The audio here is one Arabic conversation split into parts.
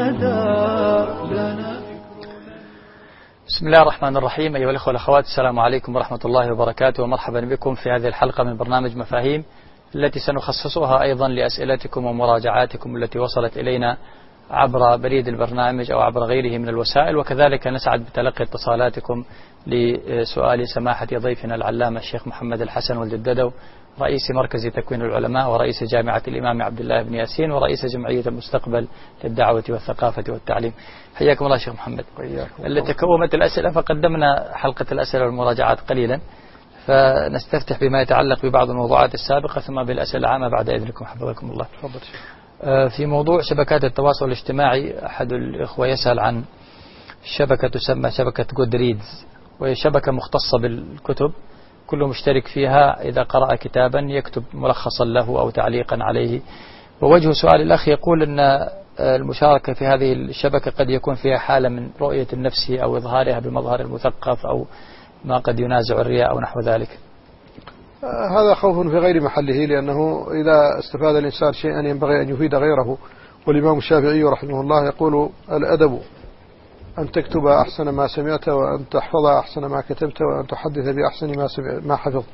بسم الله الرحمن الرحيم. أيها الأخوة والأخوات، السلام عليكم ورحمة الله وبركاته، ومرحبا بكم في هذه الحلقة من برنامج مفاهيم التي سنخصصها أيضا لأسئلتكم ومراجعاتكم التي وصلت إلينا عبر بريد البرنامج أو عبر غيره من الوسائل، وكذلك نسعد بتلقي اتصالاتكم لسؤال سماحة ضيفنا العلامة الشيخ محمد الحسن ولد الددو، رئيس مركز تكوين العلماء ورئيس جامعة الإمام عبد الله بن ياسين ورئيس جمعية المستقبل للدعوة والثقافة والتعليم. حياكم الله شيخ محمد. اللي تكومت الأسئلة فقدمنا حلقة الأسئلة والمراجعات قليلا، فنستفتح بما يتعلق ببعض الموضوعات السابقة ثم بالأسئلة العامة بعد إذنكم حفظكم الله. في موضوع شبكات التواصل الاجتماعي، أحد الإخوة يسأل عن شبكة تسمى شبكة جودريدز، وهي شبكة مختصة بالكتب، كل مشترك فيها إذا قرأ كتابا يكتب ملخصا له أو تعليقا عليه. ووجه سؤال الأخ يقول أن المشاركة في هذه الشبكة قد يكون فيها حالة من رؤية النفس أو إظهارها بمظهر المثقف أو ما قد ينازع الرياء أو نحو ذلك. هذا خوف في غير محله، لأنه إذا استفاد الإنسان شيئا ينبغي أن يفيد غيره. والإمام الشافعي رحمه الله يقول: الأدب أن تكتب أحسن ما سمعت، وأن تحفظ أحسن ما كتبت، وأن تحدث بأحسن ما حفظت.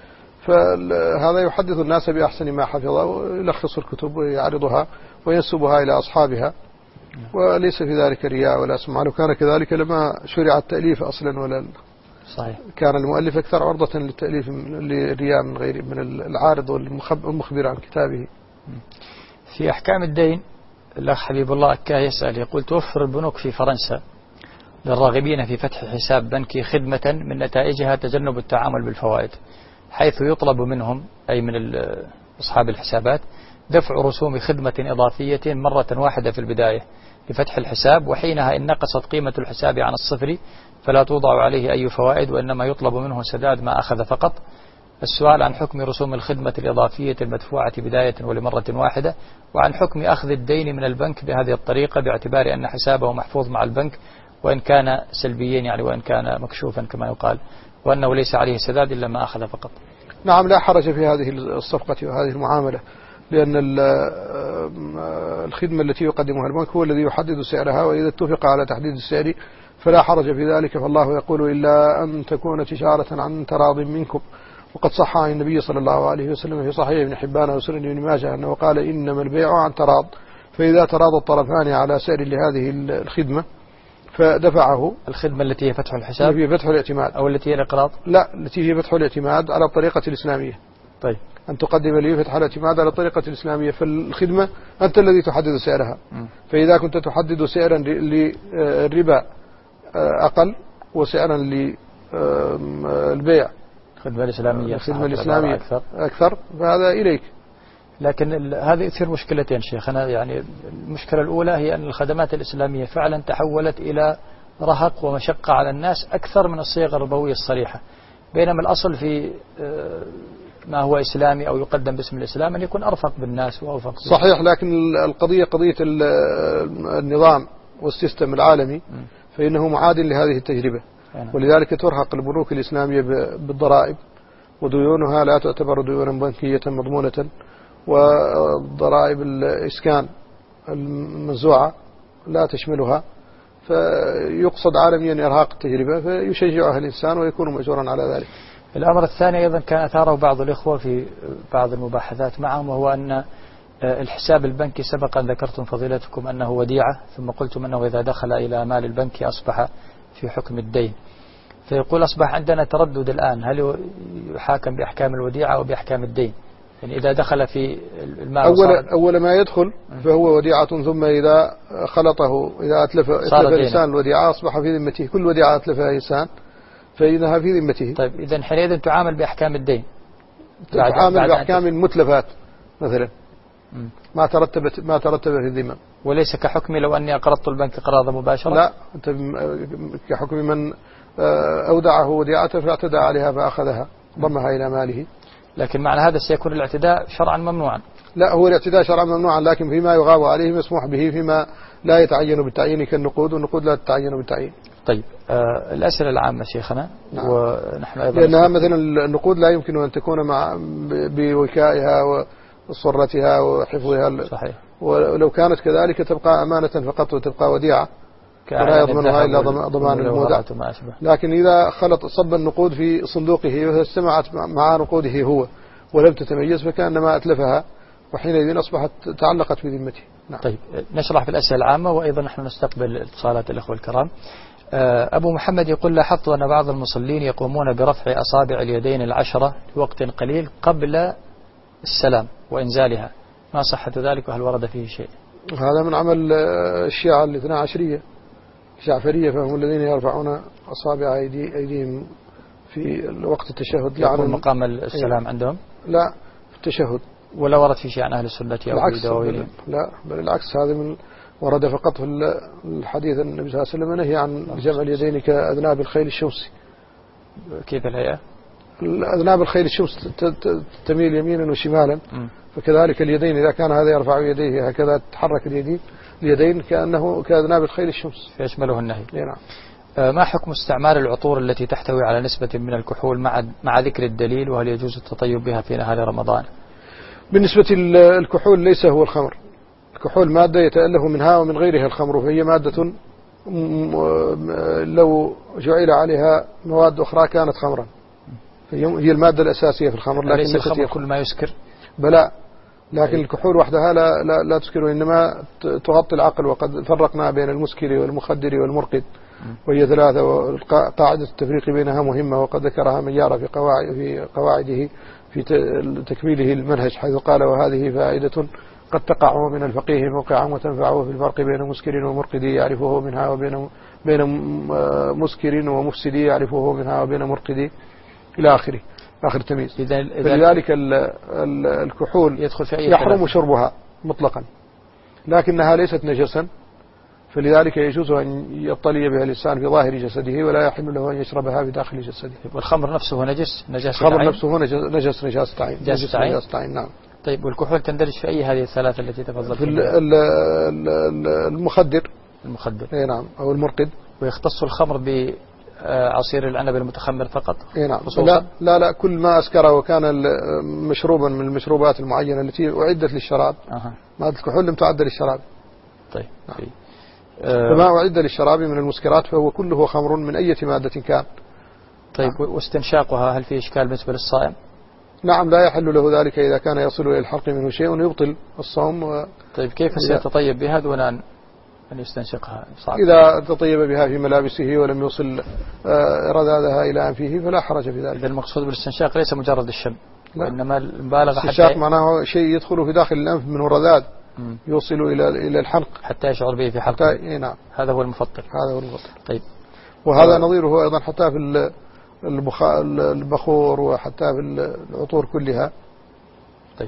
فهذا يحدث الناس بأحسن ما حفظ، ويلخص الكتب ويعرضها وينسبها إلى أصحابها، وليس في ذلك رياء ولا سمعة. لو كان كذلك لما شرع التأليف أصلا، ولا صحيح كان المؤلف أكثر عرضة للتأليف للرياء من غير من العارض والمخبر عن كتابه. في أحكام الدين، الأخ حبيب الله أكاه يسأل يقول: توفر البنوك في فرنسا للراغبين في فتح حساب بنكي خدمة من نتائجها تجنب التعامل بالفوائد، حيث يطلب منهم أي من أصحاب الحسابات دفع رسوم خدمة إضافية مرة واحدة في البداية لفتح الحساب، وحينها إن نقصت قيمة الحساب عن الصفر فلا توضع عليه أي فوائد، وإنما يطلب منه سداد ما أخذ فقط. السؤال عن حكم رسوم الخدمة الإضافية المدفوعة بداية ولمرة واحدة، وعن حكم أخذ الدين من البنك بهذه الطريقة باعتبار أن حسابه محفوظ مع البنك وإن كان سلبيا، يعني وإن كان مكشوفا كما يقال، وأنه ليس عليه سداد إلا ما أخذ فقط. نعم، لا حرج في هذه الصفقة وهذه المعاملة، لأن الخدمة التي يقدمها البنك هو الذي يحدد سعرها، وإذا اتفق على تحديد السعر فلا حرج في ذلك. فالله يقول: إلا أن تكون تجارة عن تراض منكم. وقد صح عن النبي صلى الله عليه وسلم في صحيح ابن حبان وسنن ابن ماجه أنه قال: إنما البيع عن تراض، فإذا تراضى الطرفان على سعر لهذه الخدمة فدفعه. الخدمة التي هي فتح الحساب، التي هي فتح الاعتماد، أو التي هي الإقراض؟ لا، التي هي فتح الاعتماد على الطريقة الإسلامية. طيب، أن تقدم لي فتح الاعتماد على الطريقة الإسلامية، فالخدمة أنت الذي تحدد سعرها. فإذا كنت تحدد سعرا للربا أقل وسعرا للبيع الخدمة الإسلامية أكثر، فهذا إليك. لكن هذه يثير مشكلتين شيخنا. يعني المشكلة الأولى هي أن الخدمات الإسلامية فعلا تحولت إلى رهق ومشقة على الناس أكثر من الصيغ الربوية الصريحة، بينما الأصل في ما هو إسلامي أو يقدم باسم الإسلام أن يكون أرفق بالناس وأوفق. صحيح، لكن القضية قضية النظام والسيستم العالمي، فإنه معاد لهذه التجربة، ولذلك ترهق البنوك الإسلامية بالضرائب، وديونها لا تعتبر ديونا بنكية مضمونة، وضرائب الإسكان المنزوعة لا تشملها، فيقصد عالميا إرهاق التجربة، فيشجعها الإنسان ويكون مأجورا على ذلك. الأمر الثاني أيضا كان أثاره بعض الإخوة في بعض المباحثات معهم، وهو أن الحساب البنكي سبقا ذكرتم فضيلتكم أنه وديعة، ثم قلتم أنه إذا دخل إلى مال البنك أصبح في حكم الدين، فيقول أصبح عندنا تردد الآن، هل يحاكم بأحكام الوديعة أو بأحكام الدين؟ يعني إذا دخل في المال أول ما يدخل فهو وديعة، ثم إذا خلطه، إذا أتلف الإنسان الوديعة أصبح في ذمته. كل وديعة أتلفها إنسان فإنها في ذمته. طيب، إذن حينئذ تعامل بأحكام الدين، تعامل بأحكام المتلفات مثلا ما ترتب في الذمة، وليس كحكم لو أني أقرضت البنك قراضة مباشرة. لا، أنت كحكم من أودعه وديعة فاعتدى عليها فأخذها ضمها إلى ماله. لكن معنى هذا سيكون الاعتداء شرعا ممنوعا. لا، هو الاعتداء شرعا ممنوعا، لكن فيما يغاب عليه مسموح به، فيما لا يتعين بالتعيين كالنقود، والنقود لا تتعين بالتعيين. طيب، الأسئلة العامة شيخنا. نعم. ونحن أيضا لأنها مثلا النقود لا يمكن أن تكون بوكائها صرتها وحفظها. صحيح. ولو كانت كذلك تبقى أمانة فقط وتبقى وديعة ولا يضمنها إلا ضمان المودع. لكن إذا صب النقود في صندوقه واجتمعت مع نقوده هو ولم تتميز فكأنما أتلفها، وحينئذ أصبحت تعلقت بذمته. نعم. طيب نشرح في الأسئلة العامة، وأيضا نحن نستقبل اتصالات الأخوة الكرام. أبو محمد يقول: لاحظت أن بعض المصلين يقومون برفع أصابع اليدين 10 لوقت قليل قبل السلام وإنزالها، ما صحة ذلك وهل ورد فيه شيء؟ هذا من عمل الشيعة الاثنا عشرية الجعفرية، فهم الذين يرفعون أصابع أيديهم في وقت التشهد. يكون مقام السلام عندهم؟ لا، في التشهد. ولا ورد في شيء عن أهل السنة أو لا، بل العكس، هذا من ورد فقط في الحديث النبي صلى الله عليه وسلم نهي عن جمع اليدين كأذناب الخيل الشمسي. كيف الهيئة؟ أذناب الخيل الشمس تميل يمينا وشمالا، فكذلك اليدين إذا كان هذا يرفع يديه هكذا تحرك اليدين كأنه كأذناب الخيل الشمس، فيشمله النهي. نعم. ما حكم استعمال العطور التي تحتوي على نسبة من الكحول مع ذكر الدليل، وهل يجوز التطيب بها في نهار رمضان؟ بالنسبة الكحول ليس هو الخمر. الكحول مادة يتأله منها ومن غيرها الخمر، فهي مادة لو جعل عليها مواد أخرى كانت خمرا، هي المادة الأساسية في الخمر. لكن ليس الخمر كل ما يسكر؟ بلى، لكن الكحول وحدها لا تسكر، إنما تغطي العقل. وقد فرقنا بين المسكر والمخدر والمرقد، وهي ثلاثة، وقاعدة التفريق بينها مهمة، وقد ذكرها من يرى في قواعده في تكميله المنهج، حيث قال: وهذه فائدة قد تقع من الفقيه موقعا وتنفعه في الفرق بين مسكر ومرقد يعرفه منها، وبين مسكر ومفسد يعرفه منها، وبين مرقد إلى آخره، آخر تمييز. فلذلك الكحول يدخل في أي يحرم شربها مطلقا، لكنها ليست نجسا، فلذلك يجوز أن يطلي بها الإنسان في ظاهر جسده، ولا يحل له أن يشربها في داخل جسده. والخمر نفسه نجس نجاسة الخمر نفسه نجاسة عين. نجاسة عين. نعم. طيب والكحول تندرج في أي هذه الثلاثة التي تفضلت؟ في المخدر. أي نعم، أو المرقد. ويختص الخمر بعصير العنب المتخمر فقط؟ أي نعم. لا، كل ما أسكر وكان مشروبا من المشروبات المعينة التي أعدت للشراب. مادة الكحول لم تعد للشراب. طيب. نعم. فما أعد للشراب من المسكرات فهو كله خمر من أي مادة كان. طيب. واستنشاقها هل في إشكال بالنسبة للصائم؟ نعم، لا يحل له ذلك إذا كان يصل إلى الحلق منه شيء يبطل الصوم. طيب كيف سيتطيب بها دون أن يستنشقها؟ صعب. إذا تطيب بها في ملابسه ولم يوصل رذاذها إلى أنفه فلا حرج في ذلك. إذا المقصود بالاستنشاق ليس مجرد الشم، وإنما المبالغة. الاستنشاق معناه شيء يدخل في داخل الأنف من الرذاذ يوصل إلى الحلق حتى يشعر به في حلقه. نعم. هذا هو المفطر. طيب. وهذا نظيره أيضا حتى في البخور، وحتى في العطور كلها. طيب.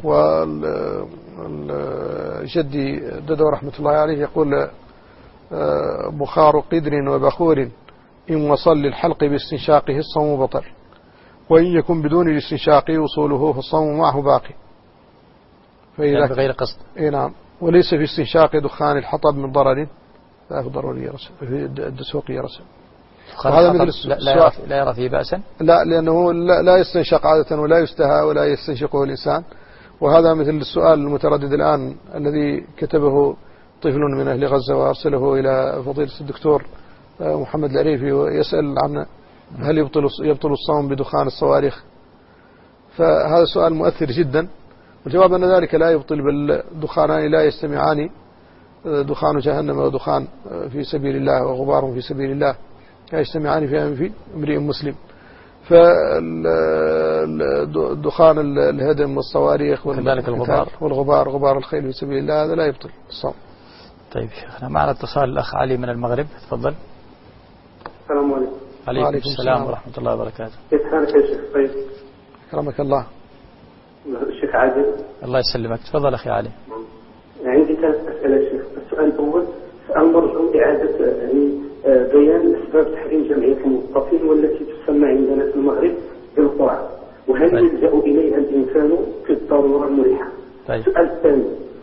والجدي ددو رحمة الله عليه يقول: بخار قدر وبخور إن وصل للحلق باستنشاقه الصوم بطل، وإن يكن بدون الاستنشاق وصوله فالصوم معه باقي. يعني بغير قصد. نعم. وليس في استنشاق دخان الحطب من ضرر، لا في ضروري رسم في الدسوقي رسم. وهذا مثل لا يرى فيه بأسا؟ لا، لأنه لا يستنشق عادة ولا يستهى ولا يستنشقه الإنسان. وهذا مثل السؤال المتردد الآن الذي كتبه طفل من أهل غزة وأرسله إلى فضيلة الدكتور محمد العريفي، ويسأل عن هل يبطل الصوم بدخان الصواريخ. فهذا سؤال مؤثر جدا، والجواب أن ذلك لا يبطل، بل دخانان لا يجتمعان، دخان جهنم ودخان في سبيل الله وغبار في سبيل الله لا يجتمعان في أنف امرئ مسلم. فدخان الهدم والصواريخ والغبار غبار الخيل في سبيل الله هذا لا يبطل الصوم. طيب شيخنا، معنا اتصال الأخ علي من المغرب، تفضل. السلام عليكم. عليكم السلام ورحمة الله وبركاته. كيف حالك يا شيخ؟ طيب. أكرمك الله. الشيخ عادل. الله يسلمك، تفضل أخي علي. عندي 3 أسئلة يا شيخ. السؤال الأول، سؤال مرجو إعادة بيان أسباب تحريم جمعية الموظفين والتي تسمى عندنا في المغرب بالقرعة، وهل يلجأ إليها الإنسان في الضرورة الملحة؟ السؤال الثاني،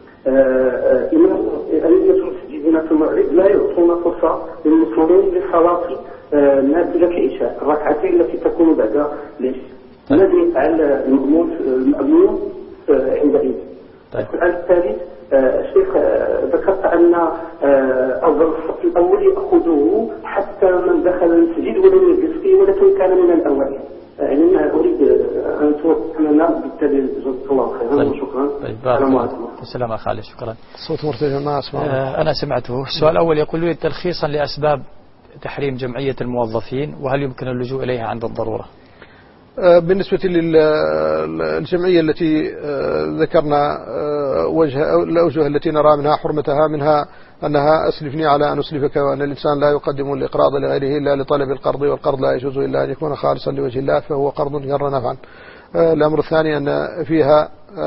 أئمة المسجدين في المغرب لا يعطون فرصة للمسلمين لصلاة نافلة العشاء، الركعتين التي تكون بعد العشاء. ماذا يفعل المأمون عندئذ؟ طيب. السؤال الثالث الشيخ ذكرت أن أفضل الصف الأول يأخذه حتى من دخل المسجد ولم يجلس فيه ولكن كان من الأوائل. يعني أريد أن توضح لنا بالتالي جزاك الله خيرا. طيب. وشكرا. طيب. السلام عليكم. السلام عليكم خالد. شكرا. صوت مرتفع ما أسمع. أنا سمعته. السؤال الأول يقول لي تلخيصا لأسباب تحريم جمعية الموظفين، وهل يمكن اللجوء إليها عند الضرورة؟ بالنسبة للجمعية التي ذكرنا الأوجه التي نرى منها حرمتها، منها أنها أسلفني على أن أسلفك، وأن الإنسان لا يقدم الإقراض لغيره إلا لطلب القرض، والقرض لا يجوز إلا أن يكون خالصا لوجه الله فهو قرض جر نفعا. الأمر الثاني أن فيها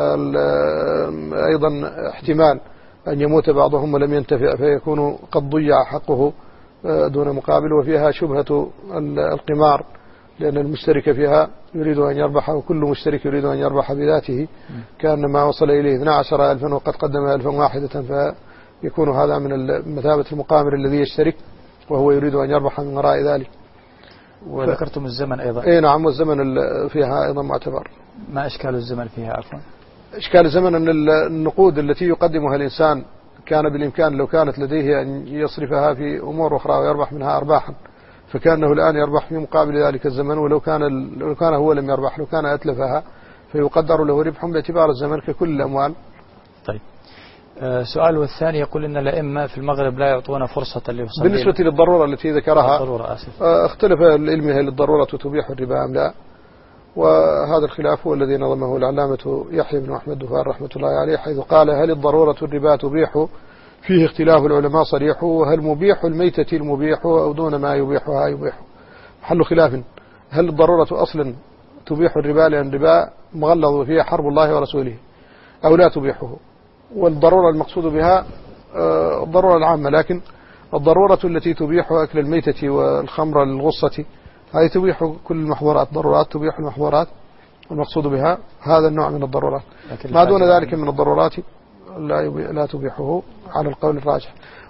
أيضا احتمال أن يموت بعضهم ولم ينتفع فيكون قد ضيع حقه دون مقابل، وفيها شبهة القمار لأن المشترك فيها يريد أن يربح، وكل مشترك يريد أن يربح بذاته، كان ما وصل إليه 12,000 وقد قدم 1,000 واحدة، فيكون هذا من مثابة المقامر الذي يشترك وهو يريد أن يربح من وراء ذلك. وذكرتم الزمن أيضا. إيه نعم، والزمن فيها أيضا معتبر. ما إشكال الزمن فيها عفوا؟ إشكال الزمن أن النقود التي يقدمها الإنسان كان بالإمكان لو كانت لديه أن يصرفها في أمور أخرى ويربح منها أرباحا، فكانه الآن يربح في مقابل ذلك الزمن، ولو كان هو لم يربح، لو كان أتلفها فيقدر له ربح باعتبار الزمن ككل الأموال. طيب. سؤال والثاني يقول إن الأئمة في المغرب لا يعطون فرصة للمصلين. بالنسبة للضرورة التي ذكرها، اختلف العلم هل الضرورة تبيح الربا أم لا، وهذا الخلاف هو الذي نظمه العلامة يحيى بن أحمد دفار رحمة الله عليه، حيث قال هل الضرورة الربا تبيح، فيه اختلاف العلماء صريح، وهل مبيح الميتة المبيح أو دون ما يبيحها يبيح، محل خلاف. هل الضرورة أصلا تبيح الربا لأن الربا مغلظ وفيها حرب الله ورسوله، أو لا تبيحه؟ والضرورة المقصود بها الضرورة العامة، لكن الضرورة التي تبيح أكل الميتة والخمر الغصة هذه تبيح كل المحظورات، ضرورات تبيح المحظورات، المقصود بها هذا النوع من الضرورات. ما دون ذلك من الضرورات لا تبيحه على القول الراجح.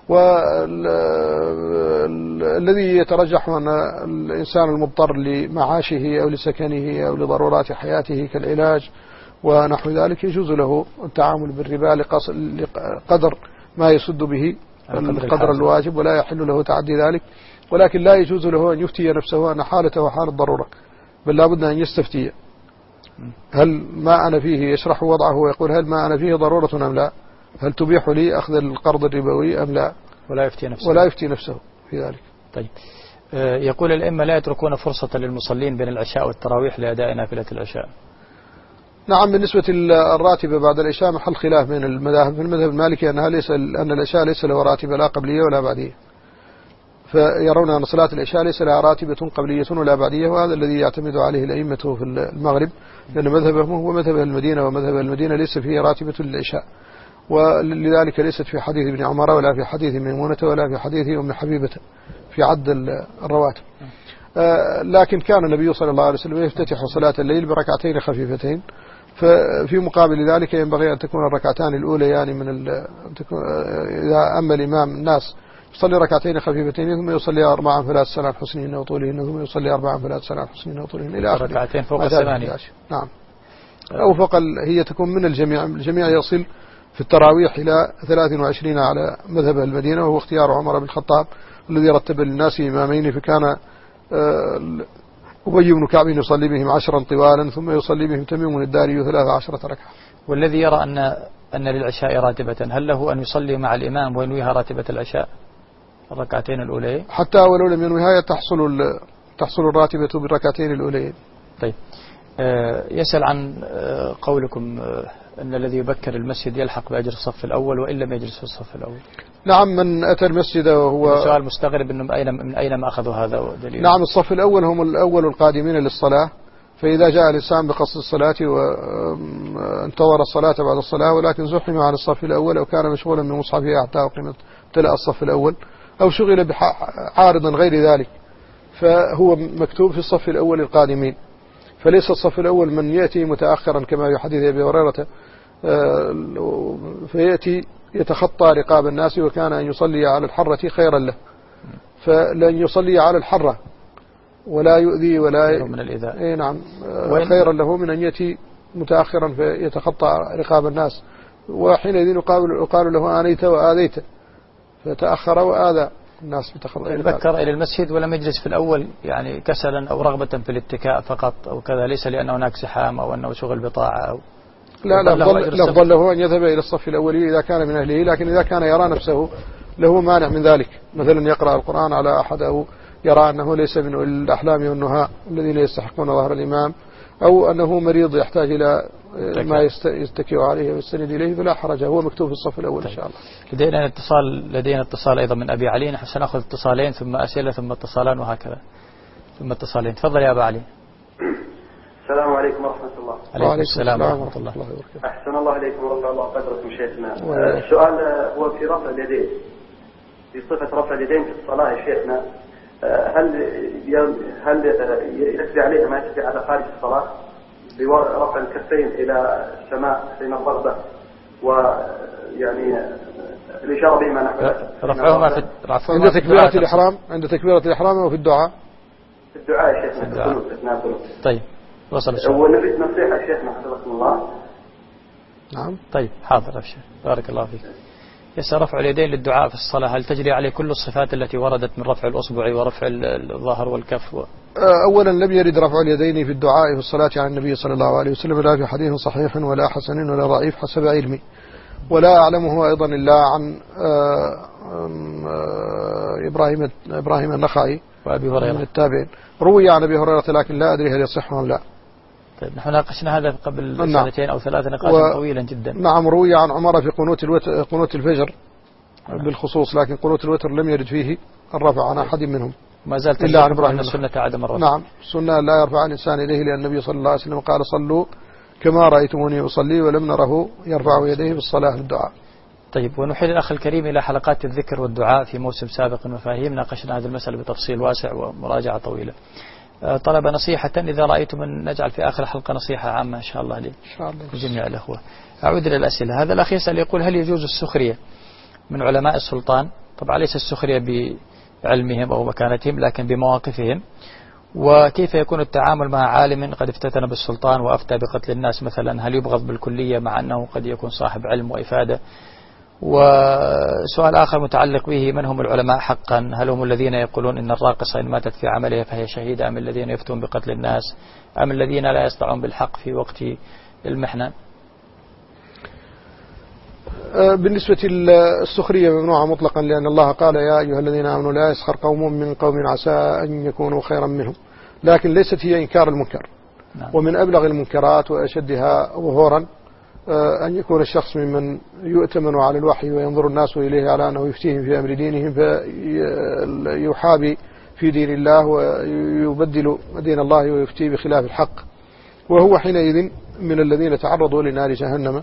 والذي يترجح أن الإنسان المضطر لمعاشه أو لسكنه أو لضرورات حياته كالعلاج ونحو ذلك يجوز له التعامل بالربا لقدر ما يسد به القدر الواجب، ولا يحل له تعدي ذلك، ولكن لا يجوز له أن يفتي نفسه أن حالته حال الضرورة، بل لا بد أن يستفتي هل ما أنا فيه، يشرح وضعه ويقول هل ما أنا فيه ضرورة أم لا، هل تبيح لي أخذ القرض الربوي أم لا، ولا يفتي نفسه في ذلك. طيب. يقول الأئمة لا يتركون فرصة للمصلين بين العشاء والتراويح لأداء نافلة العشاء. نعم، بالنسبة للراتبة بعد العشاء محل خلاف بين المذاهب. في المذهب المالكي أن العشاء ليس له راتبة لا قبلية ولا بعدية، فيرون أن صلاة العشاء ليس لها راتبة قبلية ولا بعدية، وهذا الذي يعتمد عليه الأئمة في المغرب، لأن مذهبهم هو مذهب المدينة، ومذهب المدينة ليس فيه راتبة للعشاء، ولذلك ليست في حديث ابن عمر ولا في حديث ميمونة ولا في حديث أم حبيبة في عد الرواتب. لكن كان النبي صلى الله عليه وسلم يفتتح صلاة الليل بركعتين خفيفتين، ففي مقابل ذلك ينبغي أن تكون الركعتان الأوليان إذا أما الإمام الناس يصلي ركعتين خفيفتين ثم يصلي 4 ثلاث سلام حسنين وطولهن، ثم يصلي 4 ثلاث سلام حسنين وطولهن إلى آخره. ركعتين فوق 8. نعم، أو فوق هي تكون من الجميع يصل في التراويح إلى 23 على مذهب المدينة، وهو اختيار عمر بن الخطاب الذي رتب للناس إمامين، فكان أبي بن كعب يصلي بهم 10 طوالا، ثم يصلي بهم تميم الداري 13 ركعة. والذي يرى أن للعشاء راتبة، هل له أن يصلي مع الإمام وينويها راتبة العشاء الركعتين الأولين؟ حتى ولو لم ينويها تحصل الراتبة بالركعتين الأولين. طيب. يسأل عن قولكم أن الذي يبكر المسجد يلحق بأجر الصف الأول وإن لم يجلس في الصف الأول. نعم، من أتى المسجد وهو سؤال مستغرب إنه من أين ما أخذوا هذا دليل. نعم، الصف الأول هم الأول القادمين للصلاة، فإذا جاء الإنسان بقصد الصلاة وانتظر الصلاة بعد الصلاة ولكن زحم عن الصف الأول، أو كان مشغولا من مصحفه حتى امتلأ الصف الأول، أو شغل بعارض غير ذلك، فهو مكتوب في الصف الأول القادمين، فليس الصف الأول من يأتي متأخرا كما في حديث أبي هريرة فيأتي يتخطى رقاب الناس، وكان أن يصلي على الحرة خيرا له، فلن يصلي على الحرة ولا يؤذي ولا من الإذاء. نعم، خيرا له من أن يأتي متأخرا فيتخطى رقاب الناس وحينئذ يقال له آنيت وآذيت، فتأخر وآذى الناس بتخطئ. ذكر إلى المسجد ولم يجلس في الأول يعني كسلا أو رغبة في الاتكاء فقط أو كذا، ليس لأن هناك زحام أو أنه شغل بطاعة أو لا الأفضل له أن يذهب إلى الصف الأولي إذا كان من أهله، لكن إذا كان يرى نفسه له مانع من ذلك، مثلا يقرأ القرآن على أحد أو يرى أنه ليس من الأحلام والنهاء الذين يستحقون ظهر الإمام، أو أنه مريض يحتاج إلى ما يستكي عليه ويستند إليه، فلا حرج، هو مكتوب في الصف الأول. طيب. إن شاء الله. لدينا اتصال أيضا من أبي علي، نحن سنأخذ اتصالين ثم أسئلة ثم اتصالان وهكذا ثم اتصالين. تفضل يا أبا علي. السلام عليكم ورحمة الله. عليكم السلام ورحمة الله وبركاته. أحسن الله عليكم ورفع الله قدركم شيخنا. السؤال هو في رفع اليدين، في صفة رفع اليدين في الصلاة يا شيخنا، هل يجري عليها ما يجري على خارج الصلاة برفع الكفين إلى السماء حين الضربة، ويعني الإشارة بما نحن رفعهما عند تكبيرة الإحرام، عند تكبيرة الإحرام أو في الدعاء؟ في الدعاء يا شيخنا. طيب وصل السؤال. ونريد نصيحة يا شيخنا حفظكم الله. نعم. طيب حاضر أبشر بارك الله فيك. يسأل رفع اليدين للدعاء في الصلاة، هل تجري عليه كل الصفات التي وردت من رفع الأصبع ورفع الظهر والكف أولا لم يرد رفع اليدين في الدعاء في الصلاة عن النبي صلى الله عليه وسلم، لا في حديث صحيح ولا حسن ولا ضعيف حسب علمي، ولا أعلمه أيضا إلا عن إبراهيم النخعي وأبي هريرة من التابعين. روي عن أبي هريرة لكن لا أدري هل يصح أم لا. طيب نحن ناقشنا هذا قبل سنتين أو ثلاثة نقاشا طويلا جدا. نعم روي عن عمر في قنوت الفجر بالخصوص، لكن قنوت الوتر لم يرد فيه الرفع عن أحد منهم. ما زالت إلا عن إبراهيم السنة عدم الرفع. نعم السنة لا يرفع الإنسان إليه، لأن النبي صلى الله عليه وسلم قال صلوا كما رأيتموني أصلي، ولم نره يرفع يديه بالصلاة للدعاء. طيب ونحيل الأخ الكريم إلى حلقات الذكر والدعاء في موسم سابق مفاهيم، ناقشنا هذه المسألة بتفصيل واسع ومراجعة طويلة. طلب نصيحة، إذا رأيتم أن نجعل في آخر الحلقة نصيحة عامة إن شاء الله لجميع الأخوة. أعود إلى الأسئلة. هذا الأخ يسأل يقول هل يجوز السخرية من علماء السلطان؟ طبعا ليس السخرية بعلمهم أو مكانتهم لكن بمواقفهم، وكيف يكون التعامل مع عالم قد افتتن بالسلطان وأفتى بقتل الناس مثلا، هل يبغض بالكلية مع أنه قد يكون صاحب علم وإفادة؟ وسؤال آخر متعلق به، من هم العلماء حقا؟ هل هم الذين يقولون إن الراقصة إن ماتت في عملها فهي شهيدة، أم الذين يفتون بقتل الناس، أم الذين لا يسطعون بالحق في وقت المحنة؟ بالنسبة للسخرية ممنوعة مطلقا، لأن الله قال يا أيها الذين آمنوا لا يسخر قوم من قوم عسى أن يكونوا خيرا منهم، لكن ليست هي إنكار المنكر. نعم. ومن أبلغ المنكرات وأشدها ظهورا أن يكون الشخص ممن يؤتمن على الوحي وينظر الناس إليه على أنه يفتيهم في أمر دينهم فيحابي في دين الله ويبدل دين الله ويفتي بخلاف الحق، وهو حينئذ من الذين تعرضوا لنار جهنم،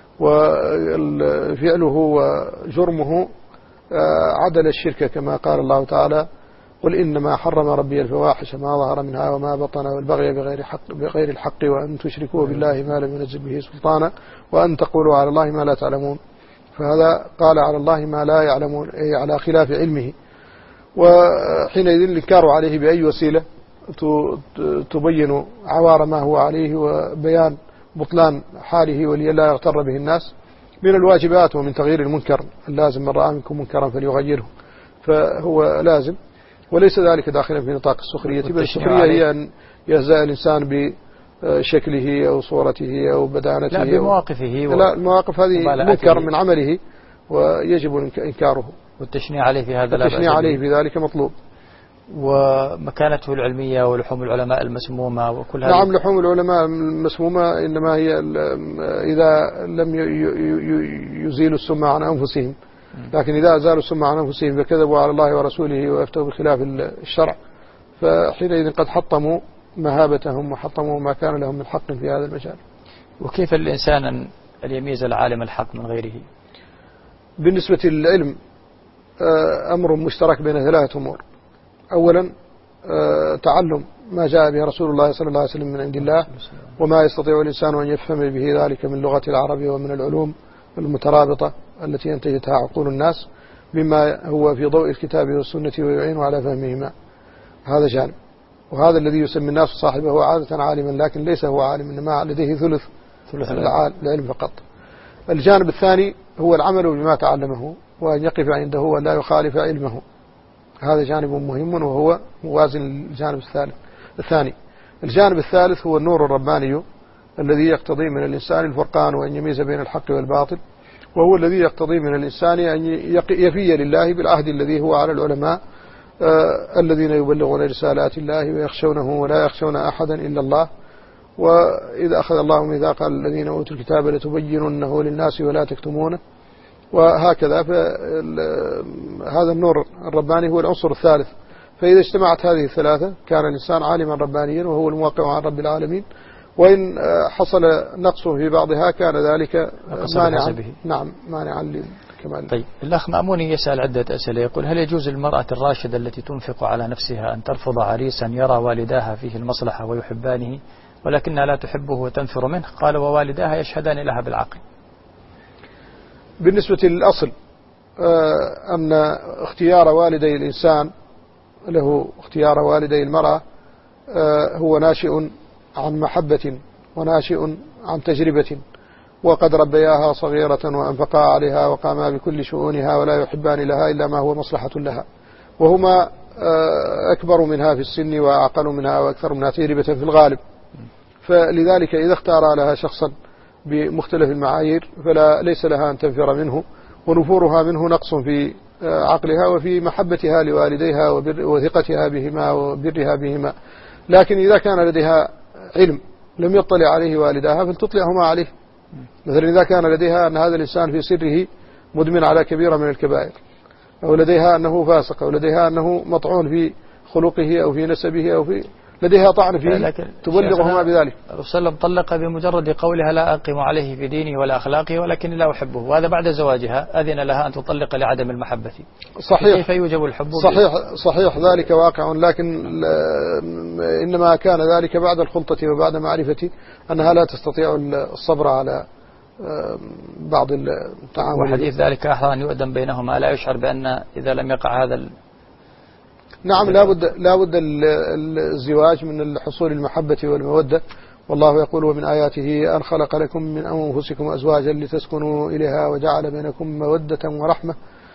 وفعله وجرمه عدل الشرك كما قال الله تعالى قل إنما حرم ربي الفواحش ما ظهر منها وما بطن والبغي بغير الحق وأن تشركوا بالله ما لم ينزل به سلطانا وأن تقولوا على الله ما لا تعلمون. فهذا قال على الله ما لا يعلمون، أي على خلاف علمه، وحينئذ الإنكار عليه بأي وسيلة تبين عوار ما هو عليه وبيان بطلان حاله ولي لا يغتر به الناس من الواجبات ومن تغيير المنكر اللازم، من رأى منكم منكرا فليغيره، فهو لازم، وليس ذلك داخلا في نطاق السخرية. بل السخرية هي أن يهزأ الإنسان بشكله أو صورته أو بدانته لا بمواقفه لا المواقف هذه منكر من عمله ويجب إنكاره، والتشنيع عليه في هذا، التشنيع عليه في ذلك مطلوب. ومكانته العلمية ولحوم العلماء المسمومة وكل هذا. نعم لحوم العلماء المسمومة إنما هي إذا لم يزيلوا السم عن أنفسهم، لكن إذا أزالوا السم عن أنفسهم فكذبوا على الله ورسوله وأفتوا بخلاف الشرع، فحينئذ قد حطموا مهابتهم وحطموا ما كان لهم من حق في هذا المجال. وكيف الإنسان أن يميز العالم الحق من غيره؟ بالنسبة للعلم أمر مشترك بين ثلاثة أمور. أولا تعلم ما جاء به رسول الله صلى الله عليه وسلم من عند الله، وما يستطيع الإنسان أن يفهم به ذلك من لغة العرب ومن العلوم المترابطة التي ينتجتها عقول الناس مما هو في ضوء الكتاب والسنة ويعين على فهمهما. هذا جانب، وهذا الذي يسمي الناس صاحبه عادة عالما، لكن ليس هو عالم، إنما لديه ثلث العلم فقط. الجانب الثاني هو العمل بما تعلمه وأن يقف عنده ولا يخالف علمه، هذا جانب مهم وهو موازن للجانب الثاني. الجانب الثالث هو النور الرباني الذي يقتضي من الإنسان الفرقان وأن يميز بين الحق والباطل، وهو الذي يقتضي من الإنسان أن يفي لله بالعهد الذي هو على العلماء الذين يبلغون رسالات الله ويخشونه ولا يخشون أحدا إلا الله. وإذا أخذ الله ميثاق الذين أوتوا الكتاب لتبيننه للناس ولا تكتمونه، وهكذا. هذا النور الرباني هو العنصر الثالث. فإذا اجتمعت هذه الثلاثة كان الإنسان عالما ربانيا وهو الموقع عن رب العالمين، وإن حصل نقص في بعضها كان ذلك مانعا للكمال. طيب، الأخ مأموني يسأل عدة أسئلة، يقول: هل يجوز للمرأة الراشدة التي تنفق على نفسها أن ترفض عريسا يرى والداها فيه المصلحة ويحبانه ولكنها لا تحبه وتنفر منه؟ قال: ووالداها يشهدان لها بالعقل. بالنسبة للأصل أن اختيار والدي الإنسان له اختيار والدي المرأة هو ناشئ عن محبة وناشئ عن تجربة، وقد ربياها صغيرة وأنفقا عليها وقاما بكل شؤونها ولا يحبان لها إلا ما هو مصلحة لها، وهما أكبر منها في السن وأعقل منها وأكثر منها تجربة في الغالب. فلذلك إذا اختار لها شخصا بمختلف المعايير فلا ليس لها أن تنفر منه، ونفورها منه نقص في عقلها وفي محبتها لوالديها وثقتها بهما وبرها بهما. لكن إذا كان لديها علم لم يطلع عليه والداها فلتطلعهما عليه. مثلا إذا كان لديها أن هذا الإنسان في سره مدمن على كبيرة من الكبائر، أو لديها أنه فاسق، أو لديها أنه مطعون في خلقه أو في نسبه أو في لديها طعن فيه، تبلغهما بذلك. الرسول صلى الله عليه وسلم طلق بمجرد قولها: لا أقيم عليه في دينه ولا أخلاقه ولكن لا أحبه، وهذا بعد زواجها أذن لها أن تطلق لعدم المحبة. صحيح. كيف يوجب الحب؟ صحيح ذلك واقع، لكن إنما كان ذلك بعد الخلطة وبعد معرفة أنها لا تستطيع الصبر على بعض التعامل. وحديث ذلك أحرى أن يؤدم بينهما، لا يشعر بأن إذا لم يقع هذا نعم لا بد الزواج من حصول المحبة والمودة. والله يقول: ومن آياته أن خلق لكم من أنفسكم أزواجا لتسكنوا إليها وجعل بينكم مودة ورحمة.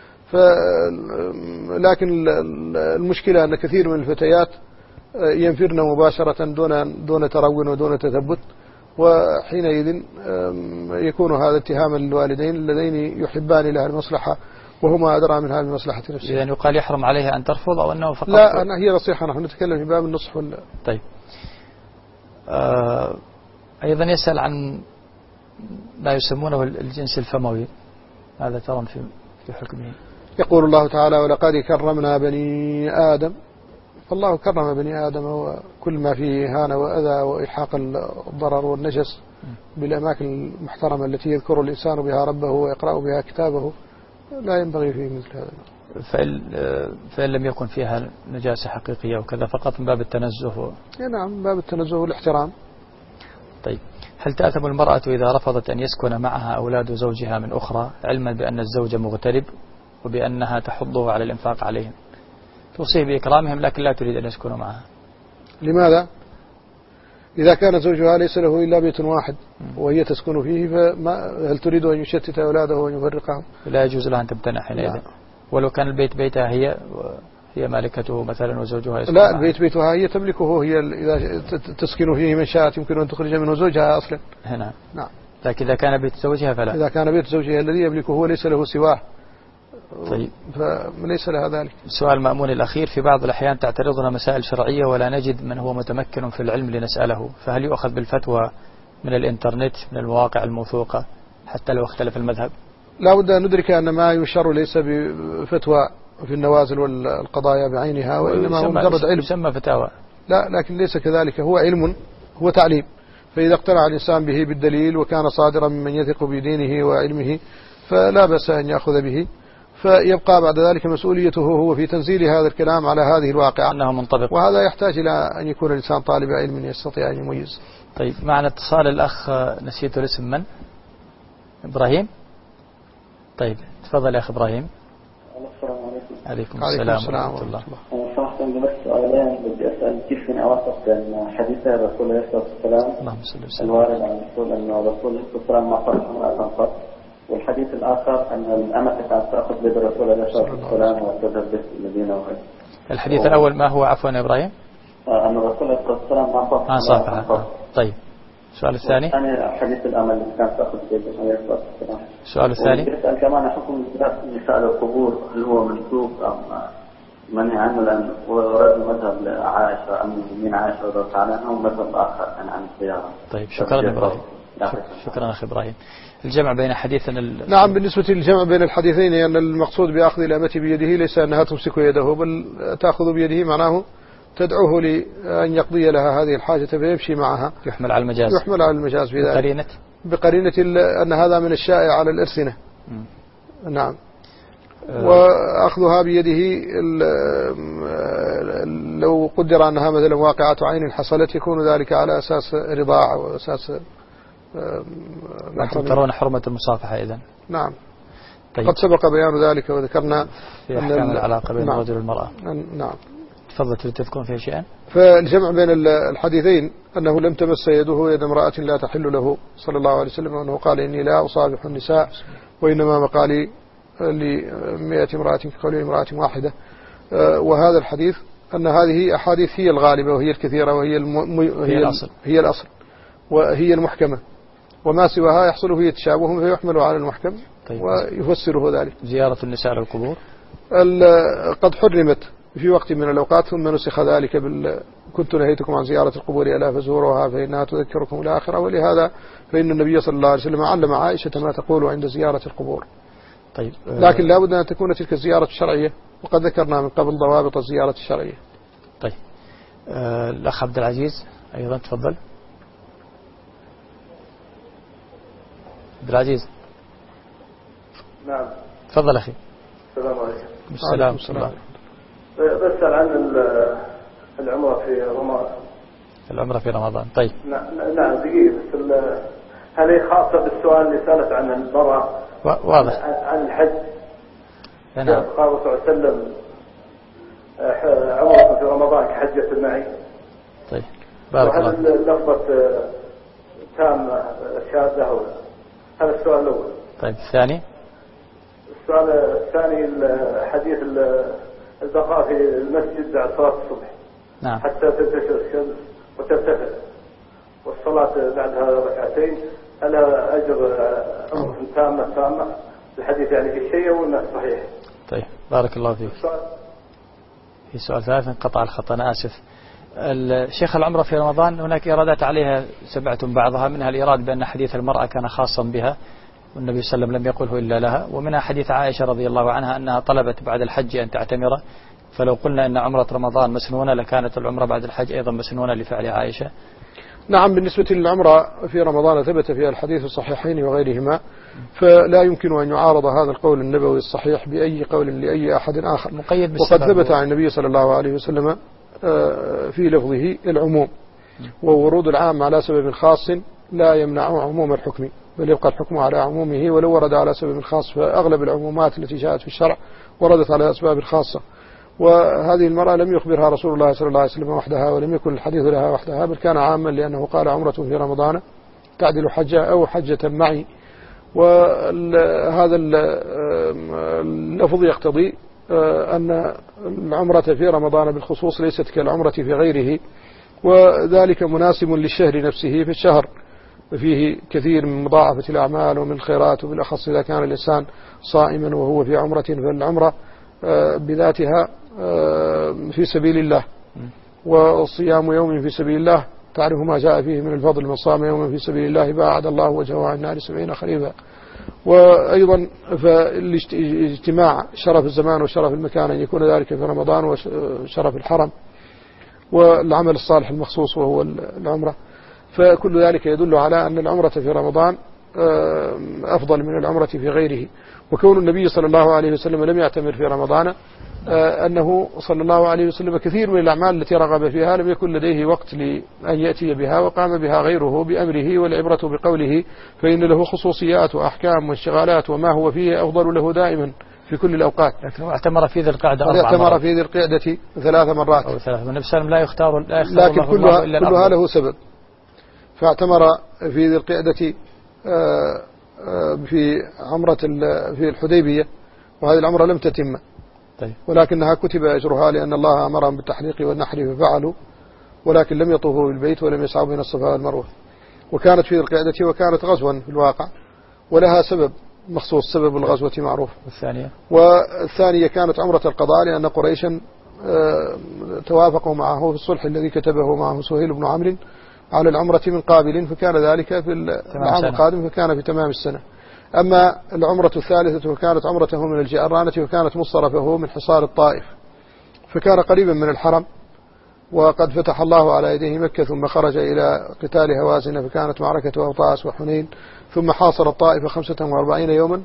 لكن المشكلة أن كثير من الفتيات ينفرن مباشرة دون ترون ودون تثبت، وحينئذ يكون هذا اتهاما للوالدين اللذين يحبان لها المصلحة وهما أدرى منها بمصلحة نفسها. إذن يقال يحرم عليها أن ترفض أو أنه فقط؟ لا، هي نصيحة، نحن نتكلم في باب النصح طيب. أيضا يسأل عن ما يسمونه الجنس الفموي، هذا ترى في حكمه. يقول الله تعالى: ولقد كرمنا بني آدم. فالله كرم بني آدم وكل ما فيه إهانة وأذى وإلحاق الضرر والنجس بالأماكن المحترمة التي يذكر الإنسان بها ربه ويقرأ بها كتابه، لا ينبغي فيه مثل هذا. فإن لم يكن فيها نجاسة حقيقية وكذا فقط من باب التنزه نعم، من باب التنزه والاحترام. طيب، هل تأثم المرأة إذا رفضت أن يسكن معها أولاد زوجها من أخرى علما بأن الزوج مغترب وبأنها تحضه على الإنفاق عليهم؟ توصيه بإكرامهم لكن لا تريد أن يسكنوا معها. لماذا؟ إذا كان زوجها ليس له إلا بيت واحد وهي تسكن فيه، هل تريد أن يشتت أولاده وأن يفرقهم؟ لا يجوز لها أن تمتنع حينئذ، ولو كان البيت بيتها هي مالكته مثلا وزوجها يسكن لا، البيت بيتها هي تملكه، هي إذا تسكن فيه من شاءت يمكن أن تخرج منه زوجها أصلا. هنا نعم. لكن إذا كان بيت زوجها فلا. إذا كان بيت زوجها الذي يملكه وليس له سواه طيب، فليس لها ذلك. سؤال مأمون الأخير: في بعض الأحيان تعترضنا مسائل شرعية ولا نجد من هو متمكن في العلم لنسأله، فهل يؤخذ بالفتوى من الإنترنت من المواقع الموثوقة حتى لو اختلف المذهب؟ لا بد أن ندرك أن ما يشر ليس بفتوى في النوازل والقضايا بعينها، وإنما هو مجرد علم. يسمى فتاوى. لا، لكن ليس كذلك، هو علم، هو تعليم. فإذا اقتنع الإنسان به بالدليل وكان صادرا ممن يثق بدينه وعلمه فلا بأس أن يأخذ به، فيبقى بعد ذلك مسؤوليته هو في تنزيل هذا الكلام على هذه الواقعة أنه منطبق، وهذا يحتاج إلى أن يكون الإنسان طالب علم يستطيع أن يميز. طيب، معنا اتصال الأخ نسيت الاسم، من؟ إبراهيم. طيب، تفضل يا أخ إبراهيم. السلام عليكم. عليكم السلام ورحمة الله. صراحة عندي بس سؤالين بدي أسأل كيف من أوصف بين حديث الرسول عليه الصلاة والسلام اللهم صل وسلم الوارد عن الرسول أنه الرسول عليه الصلاة والسلام ما فرق امرأة قط، والحديث الآخر أن الأمة كانت تأخذ بيد الرسول عليه الصلاة والسلام وتذهب به المدينة وغيره. الحديث الأول ما هو عفوا يا إبراهيم؟ أن الرسول عليه الصلاة والسلام ما صافح. طيب. السؤال الثاني؟ حديث الأمة اللي كانت تأخذ بيد عليه الصلاة والسلام. السؤال الثاني؟ يسأل كمان حكم النساء للقبور، هل هو منسوب أم منهي عنه؟ لأن ورد مذهب لعائشة أم من عائشة رضي الله عنها أو مذهب آخر عن الزيارة. طيب شكرا إبراهيم. شكرا أخي إبراهيم. الجمع بين حديثا نعم، بالنسبة للجمع بين الحديثين أن المقصود بأخذ الأمة بيده ليس أنها تمسك يده، بل تأخذ بيده معناه تدعوه لأن يقضي لها هذه الحاجة فيمشي معها. يحمل على المجاز. يحمل على المجاز في ذلك. بقرينة أن هذا من الشائع على الألسنة. نعم. وأخذها بيده لو قدر أنها مثلا واقعة عين حصلت يكون ذلك على أساس رضاع وأساس ترون حرمة المصافحة إذن. نعم. طيب. قد سبق بيان ذلك وذكرنا في أحكام العلاقة بين الرجل والمرأة. نعم. تفضل تذكرون فيها شيئا. فالجمع بين الحديثين أنه لم تمس يده يد امرأة لا تحل له صلى الله عليه وسلم، وأنه قال إني لا أصافح النساء وإنما مقالي ل100 امرأة كقول امرأة واحدة. وهذا الحديث أن هذه أحاديث هي الغالبة وهي الكثيرة وهي هي الأصل وهي المحكمة، وما سواها يحصل فيه تشابه فيحمل على المحكم. طيب. ويفسره ذلك. زيارة النساء للقبور قد حرمت في وقت من الأوقات ثم نسخ ذلك كنت نهيتكم عن زيارة القبور ألا فزوروها فإنها تذكركم الآخرة، ولهذا فإن النبي صلى الله عليه وسلم علم عائشة ما تقول عند زيارة القبور. طيب. لكن لا بد أن تكون تلك الزيارة الشرعية، وقد ذكرنا من قبل ضوابط الزيارة الشرعية. طيب. الأخ عبد العزيز أيضا تفضل. عبد العزيز. نعم. تفضل أخي. السلام عليكم. السلام. بسأل عن العمرة في رمضان. العمرة في رمضان. طيب. نعم دقيقة بس هل هي خاصة بالسؤال اللي سألت عن المرأة؟ واضح. عن الحج. نعم. قال صلى الله عليه وسلم عمرة في رمضان كحجة معي. طيب. بارك الله. وهل اللفظة تامة شاذة أو هذا السؤال الأول. طيب الثاني. السؤال الثاني حديث البقاء في المسجد بعد صلاة الصبح. نعم. حتى تنتشر الشمس وترتفع والصلاة بعدها ركعتين، هل أجر عمرة تامة الحديث يعني في شيء ولا صحيح؟ طيب بارك الله فيك. في سؤال ثالث انقطع الخط أنا آسف. الشيخ العمرة في رمضان هناك إرادات عليها سمعتم بعضها، منها الإراد بأن حديث المرأة كان خاصا بها والنبي صلى الله عليه وسلم لم يقله إلا لها، ومنها حديث عائشة رضي الله عنها أنها طلبت بعد الحج أن تعتمر، فلو قلنا أن عمرة رمضان مسنونة لكانت العمرة بعد الحج أيضا مسنونة لفعل عائشة. نعم، بالنسبة للعمرة في رمضان ثبت فيها الحديث الصحيحين وغيرهما، فلا يمكن أن يعارض هذا القول النبوي الصحيح بأي قول لأي أحد آخر، مقيد وقد ثبت عن النبي صلى الله عليه وسلم في لفظه العموم، وورود العام على سبب خاص لا يمنع عموم الحكم، بل يبقى الحكم على عمومه ولو ورد على سبب خاص، فأغلب العمومات التي جاءت في الشرع وردت على أسباب خاصة. وهذه المرأة لم يخبرها رسول الله صلى الله عليه وسلم وحدها، ولم يكن الحديث لها وحدها، بل كان عاما، لأنه قال عمرة في رمضان تعدل حجة أو حجة معي. وهذا اللفظ يقتضي أن العمرة في رمضان بالخصوص ليست كالعمرة في غيره، وذلك مناسب للشهر نفسه، في الشهر فيه كثير من مضاعفة الأعمال ومن الخيرات، وبالأخص إذا كان الإنسان صائما وهو في عمرة، فالعمرة بذاتها في سبيل الله، والصيام يوم في سبيل الله تعرف ما جاء فيه من الفضل، من صام يوما في سبيل الله باعد الله وجهه عن النار 70 خريفا. وأيضا فالاجتماع شرف الزمان وشرف المكان أن يكون ذلك في رمضان، وشرف الحرم والعمل الصالح المخصوص وهو العمرة، فكل ذلك يدل على أن العمرة في رمضان أفضل من العمرة في غيره. وكون النبي صلى الله عليه وسلم لم يعتمر في رمضان أنه صلى الله عليه وسلم كثير من الأعمال التي رغب فيها لم يكن لديه وقت لأن يأتي بها، وقام بها غيره بأمره، والعبرة بقوله، فإن له خصوصيات وأحكام وانشغالات وما هو فيه أفضل له دائما في كل الأوقات. لكن اعتمر في ذي القعدة 4 مرات. اعتمر في ذي القعدة 3 مرات. أو 3. والنبي صلى الله عليه وسلم لا يختار لكن كلها له سبب. فاعتمر في ذي القعدة في عمرة في الحديبية، وهذه العمرة لم تتم، طيب. ولكنها كتب أجرها لأن الله أمرهم بالتحليق والنحر ففعلوا، ولكن لم يطوفوا بالبيت ولم يسعوا بين الصفا والمروة. وكانت في القعدة، وكانت غزوا في الواقع، ولها سبب مخصوص، سبب الغزوة معروف. والثانية كانت عمرة القضاء، لأن قريشا توافقوا معه في الصلح الذي كتبه معه سهيل بن عمرو على العمرة من قابل، فكان ذلك في العام القادم، فكان في تمام السنة. أما العمرة الثالثة فكانت عمرته من الجعرانة، وكانت مصرفه من حصار الطائف، فكان قريبا من الحرم، وقد فتح الله على يديه مكة، ثم خرج إلى قتال هوازن، فكانت معركة أوطاس وحنين، ثم حاصر الطائف 45 يوما،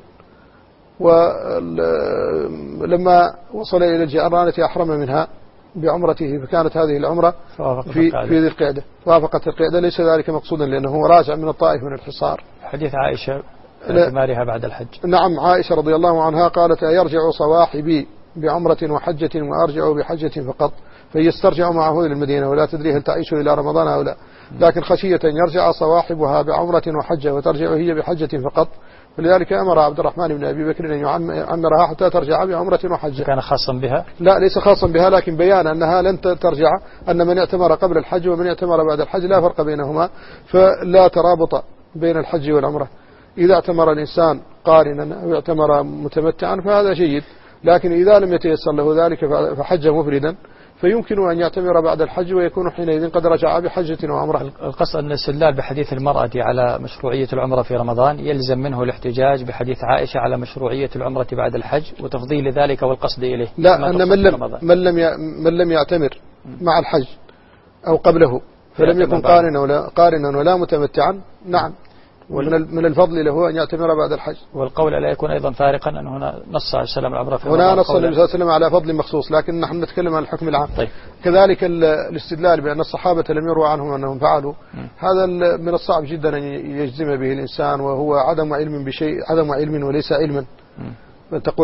ولما وصل إلى الجعرانة أحرم منها بعمرته، فكانت هذه العمرة في ذي القعدة، وافقت القعدة. ليس ذلك مقصودا لأنه راجع من الطائف من الحصار. حديث عائشة اعتمارها بعد الحج. نعم، عائشة رضي الله عنها قالت: يرجع صواحبي بعمرة وحجة وأرجع بحجة فقط، فيسترجع معه إلى المدينة، ولا تدري هل تعيش إلى رمضان أو لا، لكن خشية أن يرجع صواحبها بعمرة وحجة وترجع هي بحجة فقط، فلذلك أمر عبد الرحمن بن أبي بكر أن يعمرها حتى ترجع بعمرة وحجة. كان خاصا بها؟ لا، ليس خاصا بها، لكن بيان أنها لن ترجع، أن من اعتمر قبل الحج ومن اعتمر بعد الحج لا فرق بينهما، فلا ترابط بين الحج والعمرة. إذا اعتمر الإنسان قارنا أو اعتمر متمتعا فهذا جيد، لكن إذا لم يتيسر له ذلك فحج مفردا، فيمكن أن يعتمر بعد الحج ويكون حينئذ قد رجع بحجة وعمرة. القصد أن الاستدلال بحديث المرأة على مشروعية العمرة في رمضان يلزم منه الاحتجاج بحديث عائشة على مشروعية العمرة بعد الحج وتفضيل ذلك والقصد إليه. لا، أن من لم يعتمر مع الحج أو قبله فلم يكن قارنا ولا متمتعا، نعم، من الفضل له أن يعتمر بعد الحج. والقول لا يكون أيضا فارقا أن هنا نص عليه السلام العمرة في هنا نص النبي صلى الله عليه وسلم على فضل مخصوص، لكن نحن نتكلم عن الحكم العام. طيب. كذلك الاستدلال بأن الصحابة لم يروى عنهم أنهم فعلوا، هذا من الصعب جدا أن يجزم به الإنسان، وهو عدم علم بشيء، عدم علم وليس علما. من تقول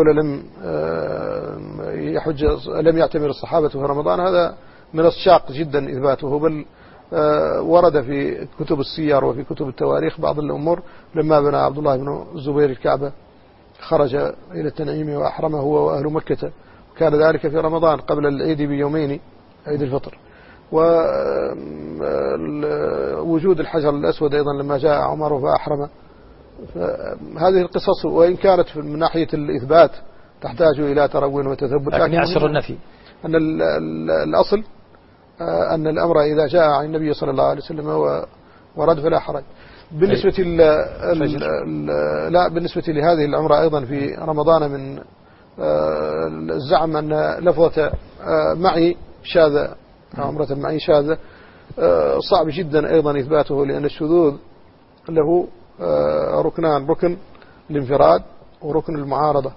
لم يعتمر الصحابة في رمضان، هذا من الشاق جدا إثباته، بل ورد في كتب السير وفي كتب التواريخ بعض الأمور. لما بنى عبد الله بن الزبير الكعبة خرج إلى التنعيم وأحرم هو وأهل مكة، وكان ذلك في رمضان قبل العيد بيومين، عيد الفطر. ووجود الحجر الأسود أيضا لما جاء عمر فأحرم. هذه القصص وإن كانت من ناحية الإثبات تحتاج إلى ترون وتثبت، لكن يعسر النفي. أن الأصل أن الأمر إذا جاء عن النبي صلى الله عليه وسلم ورد فلا حرج. بالنسبة بالنسبة لهذه العمرة أيضا في رمضان، من الزعم أن لفظة معي شاذة، عمرة معي شاذة، صعب جدا أيضا إثباته، لأن الشذوذ له ركنان: ركن الانفراد وركن المعارضة،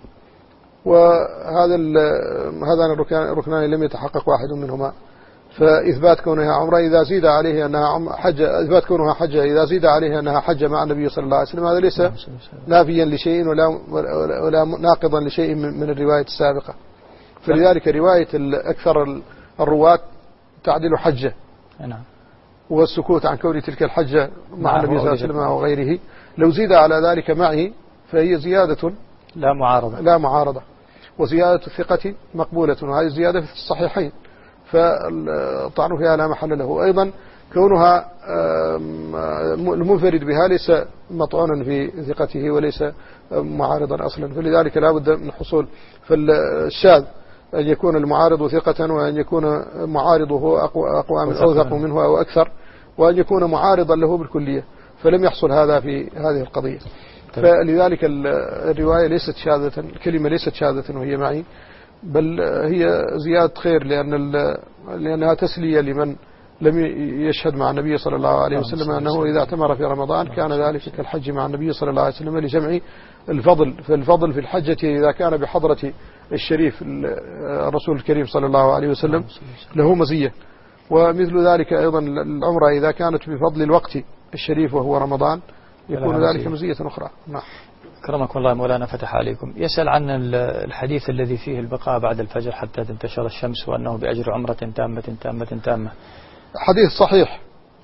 وهذان الركنان لم يتحقق واحد منهما. فإثبات كونها عمرة إذا زيد عليه أنها حجة، إثبات كونها حجة إذا زيد عليه أنها حجة مع النبي صلى الله عليه وسلم، هذا ليس نافيا لشيء ولا ناقضا لشيء من الرواية السابقة. فلذلك رواية أكثر الرواة تعدل حجة، والسكوت عن كون تلك الحجة مع النبي صلى الله عليه وسلم وغيره، لو زيد على ذلك معي فهي زيادة لا معارضة، وزيادة الثقة مقبولة، وهذه الزيادة في الصحيحين، فالطعن فيها لا محل له. أيضا كونها المنفرد بها ليس مطعونا في ثقته وليس معارضا أصلا، فلذلك لا بد من حصول. فالشاذ أن يكون المعارض ثقة، وأن يكون معارضه أقوى من أوثق منه أو أكثر، وأن يكون معارضا له بالكلية، فلم يحصل هذا في هذه القضية. فلذلك الرواية ليست شاذة، الكلمة ليست شاذة وهي معي، بل هي زيادة خير، لأنها تسلية لمن لم يشهد مع النبي صلى الله عليه وسلم أنه إذا اعتمر في رمضان كان ذلك كالحج مع النبي صلى الله عليه وسلم، لجمع الفضل. فالفضل في الحجة إذا كان بحضرة الشريف الرسول الكريم صلى الله عليه وسلم له مزية، ومثل ذلك أيضا العمرة إذا كانت بفضل الوقت الشريف وهو رمضان يكون ذلك مزية أخرى. نعم. كرمكم الله مولانا، فتح عليكم. يسأل عن الحديث الذي فيه البقاء بعد الفجر حتى تنتشر الشمس، وأنه بأجر عمرة تامة. حديث صحيح،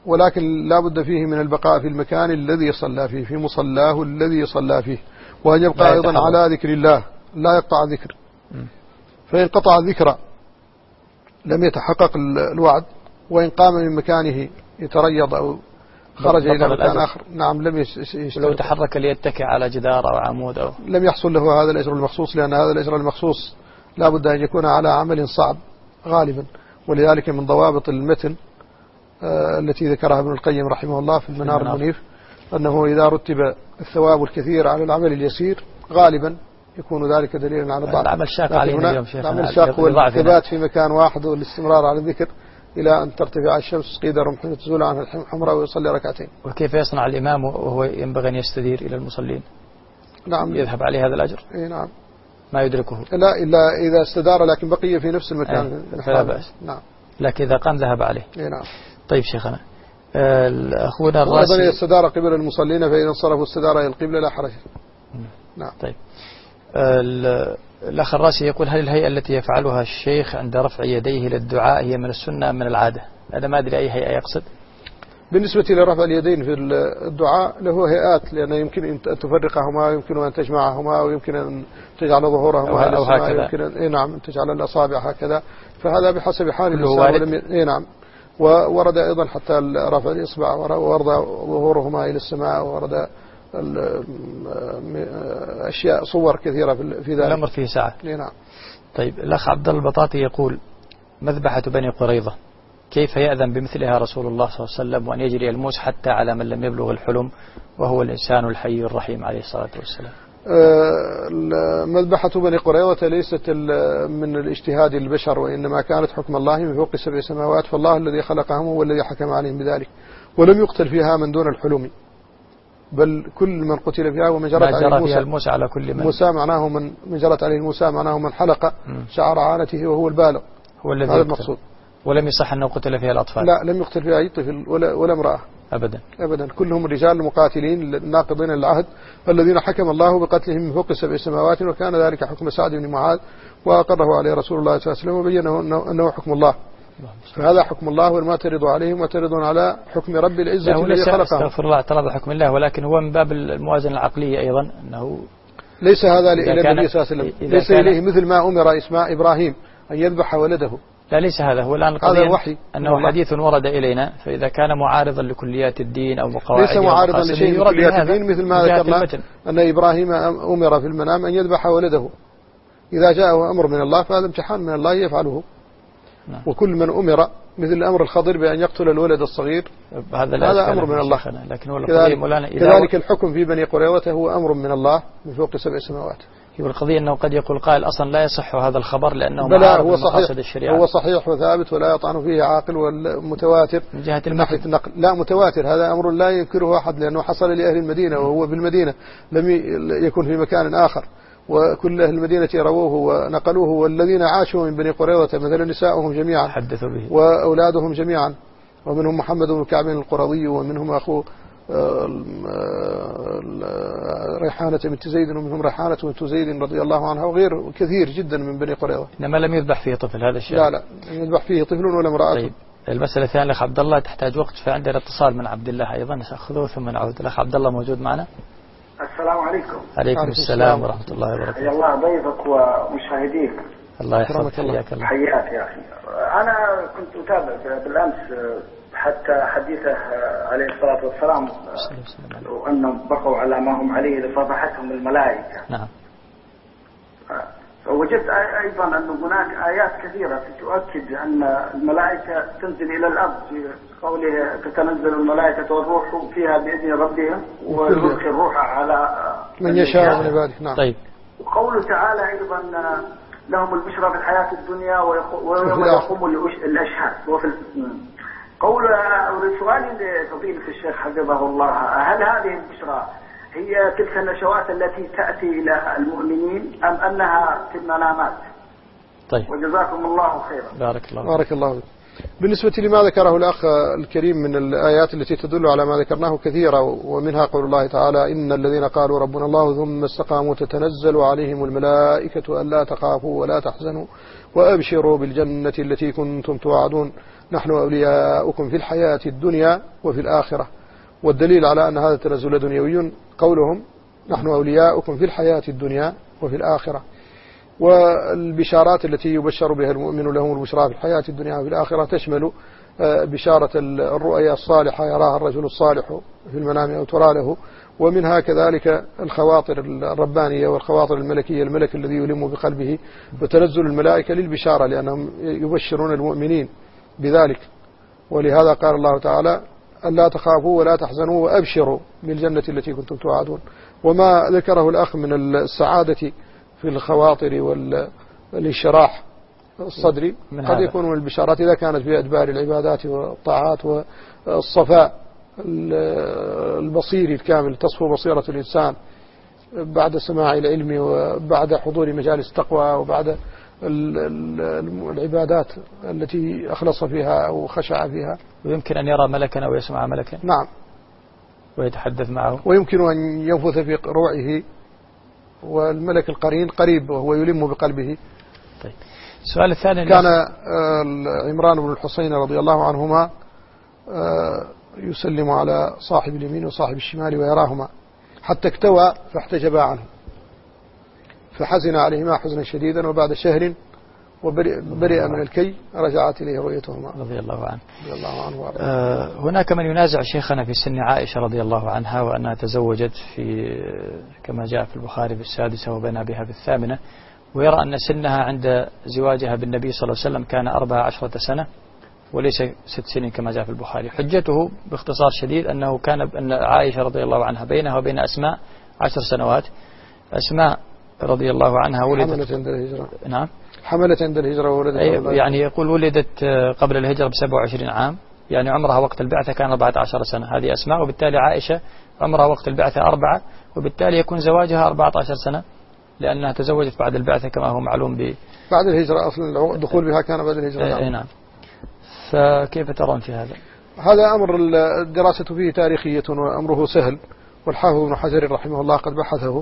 ولكن لا بد فيه من البقاء في المكان الذي صلى فيه، في مصلاه الذي صلى فيه، وأن يبقى أيضا على ذكر الله، لا يقطع ذكر. فإن قطع الذكر لم يتحقق الوعد، وإن قام من مكانه يتريض أو خرج إلى مكان آخر نعم لم يشترط. لو تحرك ليتكئ على جدار أو عمود أو لم يحصل له هذا الأجر المخصوص، لأن هذا الأجر المخصوص لا بد أن يكون على عمل صعب غالبا. ولذلك من ضوابط المتن التي ذكرها ابن القيم رحمه الله في المنار المنيف أنه إذا رتب الثواب الكثير على العمل اليسير غالبا يكون ذلك دليلا على ضعف العمل الشاق علينا اليوم شيخنا. العمل الشاق والثبات في مكان واحد والاستمرار على الذكر إلى أن ترتفع الشمس قيد رمح تزول عن الحمراء ويصلي ركعتين. وكيف يصنع الإمام وهو ينبغي أن يستدير إلى المصلين؟ نعم يذهب عليه هذا الأجر؟ نعم ما يدركه لا إلا إذا استدار، لكن بقي في نفس المكان فلا بأس. نعم لكن إذا قام ذهب عليه. نعم. طيب شيخنا أخونا الراسي وأيضا استدار قبل المصلين، فإذا انصرفوا استدار إلى القبلة لا حرج. نعم. طيب الأخ الراسي يقول: هل الهيئة التي يفعلها الشيخ عند رفع يديه للدعاء هي من السنة أم من العادة؟ أنا ما أدري أي هيئة يقصد. بالنسبة لرفع اليدين في الدعاء له هيئات، لأنه يمكن أن تفرقهما، يمكن أن تجمعهما، ويمكن أن تجعل ظهورهما إلى السماء، يمكن أن نعم أن تجعل الأصابع هكذا، فهذا بحسب حال الإنسان. نعم. وورد أيضا حتى رفع الإصبع، ورد ظهورهما إلى السماء، ورد أشياء صور كثيرة في ذلك. الأمر فيه ساعة. نعم. طيب الأخ عبد الله البطاطي يقول: مذبحة بني قريظة كيف يأذن بمثلها رسول الله صلى الله عليه وسلم وأن يجري الموس حتى على من لم يبلغ الحلم وهو الإنسان الحي الرحيم عليه الصلاة والسلام؟ مذبحة بني قريظة ليست من الاجتهاد البشر، وإنما كانت حكم الله من فوق 7 سماوات، فالله الذي خلقهم هو الذي حكم عليهم بذلك، ولم يقتل فيها من دون الحلم، بل كل من قتل فيها ومن جرت عليه الموسى على كل من موسى معناه من جرت عليه الموسى معناه من حلق شعر عانته وهو البالغ، هو الذي هذا المقصود. ولم يصح أنه قتل فيها الأطفال؟ لا، لم يقتل فيها أي طفل ولا امرأة أبدا، كلهم رجال مقاتلين ناقضين العهد الذين حكم الله بقتلهم من فوق 7 سماوات، وكان ذلك حكم سعد بن معاذ وأقره عليه رسول الله صلى الله عليه وسلم وبينه أنه حكم الله، فهذا حكم الله، وما ترضوا عليهم وترضون على حكم رب العزة الذي خلقهم. استغفر الله، اعترض حكم الله، ولكن هو من باب الموازنة العقلية أيضا، أنه ليس هذا إلى النبي صلى الله عليه وسلم، ليس إليه مثل ما أمر إبراهيم أن يذبح ولده. لا ليس هذا هو الآن القضية، أنه حديث ورد إلينا، فإذا كان معارضا لكليات الدين أو مقواعد ليس معارضا لشيء من كليات الدين، مثل ما ذكرنا أن إبراهيم أمر في المنام أن يذبح ولده، إذا جاءه أمر من الله فهذا امتحان من الله يفعله. نعم. وكل من أمر مثل أمر الخضر بأن يقتل الولد الصغير هذا أمر من الله. لكن هو كذلك الحكم في بني قريظة هو أمر من الله من فوق 7 سماوات. هي القضية أنه قد يقول قائل أصلا لا يصح هذا الخبر لأنه معارض لمقاصد الشريعة. هو صحيح وثابت ولا يطعن فيه عاقل، والمتواتر من جهة ناحية النقل. لا، متواتر هذا أمر لا ينكره أحد، لأنه حصل لأهل المدينة وهو بالمدينة، لم يكن في مكان آخر، وكل أهل المدينة رووه ونقلوه، والذين عاشوا من بني قريظة مثلا نساؤهم جميعا حدثوا به وأولادهم جميعا، ومنهم محمد بن كعب القرظي، ومنهم أخوه ريحانة بنت زيد، ومنهم ريحانة بنت زيد رضي الله عنها، وغير كثير جدا من بني قريظة. إنما لم يذبح فيه طفل هذا الشيء. لا يذبح فيه طفل ولا امرأة. طيب المسألة الثانية الأخ عبد الله تحتاج وقت، فعندنا اتصال من عبد الله أيضا أخذوه ثم نعود. الأخ عبد الله موجود معنا؟ السلام عليكم. عليكم السلام ورحمة الله وبركاته. حيا الله ضيفك ومشاهديك. الله يحفظك. حياك الله. حياك يا أخي. أنا كنت أتابع بالأمس حتى حديثه عليه الصلاة والسلام وأنهم بقوا على ما هم عليه لصافحتهم الملائكة. نعم. وجدت أيضا أن هناك آيات كثيرة تؤكد أن الملائكة تنزل إلى الأرض، في قوله تتنزل الملائكة والروح فيها بإذن ربهم ويلقي الروح على من يشاء من عباده. نعم. طيب. وقوله تعالى أيضا لهم البشرى في الحياة الدنيا ويوم يقوم الأشهاد. قول سؤالي لفضيلة الشيخ حفظه الله: هل هذه البشرى هي تلك النشوات التي تأتي إلى المؤمنين أم أنها في المنامات؟ طيب. وجزاكم الله خيرا. بارك الله. بارك الله فيك. بالنسبة لما ذكره الأخ الكريم من الآيات التي تدل على ما ذكرناه كثيرة، ومنها قول الله تعالى: إن الذين قالوا ربنا الله ثم استقاموا تتنزل عليهم الملائكة ألا تخافوا ولا تحزنوا وأبشروا بالجنة التي كنتم توعدون نحن أولياؤكم في الحياة الدنيا وفي الآخرة. والدليل على أن هذا التنزل دنيوي قولهم: نحن أولياؤكم في الحياة الدنيا وفي الآخرة. والبشارات التي يبشر بها المؤمن لهم البشرى في الحياة الدنيا وفي الآخرة تشمل بشارة الرؤيا الصالحة يراها الرجل الصالح في المنام أو ترى له، ومنها كذلك الخواطر الربانية والخواطر الملكية، الملك الذي يلم بقلبه، وتنزل الملائكة للبشارة لأنهم يبشرون المؤمنين بذلك. ولهذا قال الله تعالى: ألا تخافوا ولا تحزنوا وأبشروا بالجنة التي كنتم توعدون. وما ذكره الأخ من السعادة في الخواطر والانشراح الصدري قد يكون من البشارات إذا كانت في أدبار العبادات والطاعات، والصفاء البصيري الكامل، تصفو بصيرة الإنسان بعد سماع العلم وبعد حضور مجالس التقوى وبعد العبادات التي أخلص فيها أو خشع فيها. ويمكن أن يرى ملكا أو يسمع ملكا. نعم. ويتحدث معه. ويمكن أن ينفث في روعه، والملك القرين قريب وهو يلم بقلبه. طيب. السؤال الثاني: كان عمران بن الحسين رضي الله عنهما يسلم على صاحب اليمين وصاحب الشمال ويراهما حتى اكتوى فاحتجبا عنه، فحزن عليهما حزنا شديدا، وبعد شهر وبرئ من الكي رجعت إليه رؤيتهما رضي الله عنه. رضي الله عنه. هناك من ينازع شيخنا في سن عائشة رضي الله عنها، وأنها تزوجت في كما جاء في البخاري في 6 وبنى بها في 8، ويرى أن سنها عند زواجها بالنبي صلى الله عليه وسلم كان 14 سنة وليس 6 سنين كما جاء في البخاري. حجته باختصار شديد أن عائشة رضي الله عنها بينها وبين أسماء 10 سنوات. أسماء رضي الله عنها ولدت حملت عند الهجرة. نعم، حملت عند الهجرة وولدت. يعني يقول ولدت قبل الهجرة ب27 عام، يعني عمرها وقت البعثة كان 14 سنة هذه أسماء، وبالتالي عائشة عمرها وقت البعثة 4، وبالتالي يكون زواجها 14 سنة لأنها تزوجت بعد البعثة كما هو معلوم بعد الهجرة. أصلا الدخول بها كان بعد الهجرة. نعم. فكيف ترون في هذا؟ هذا أمر الدراسة فيه تاريخية وأمره سهل، والحافظ ابن حجر رحمه الله قد بحثه،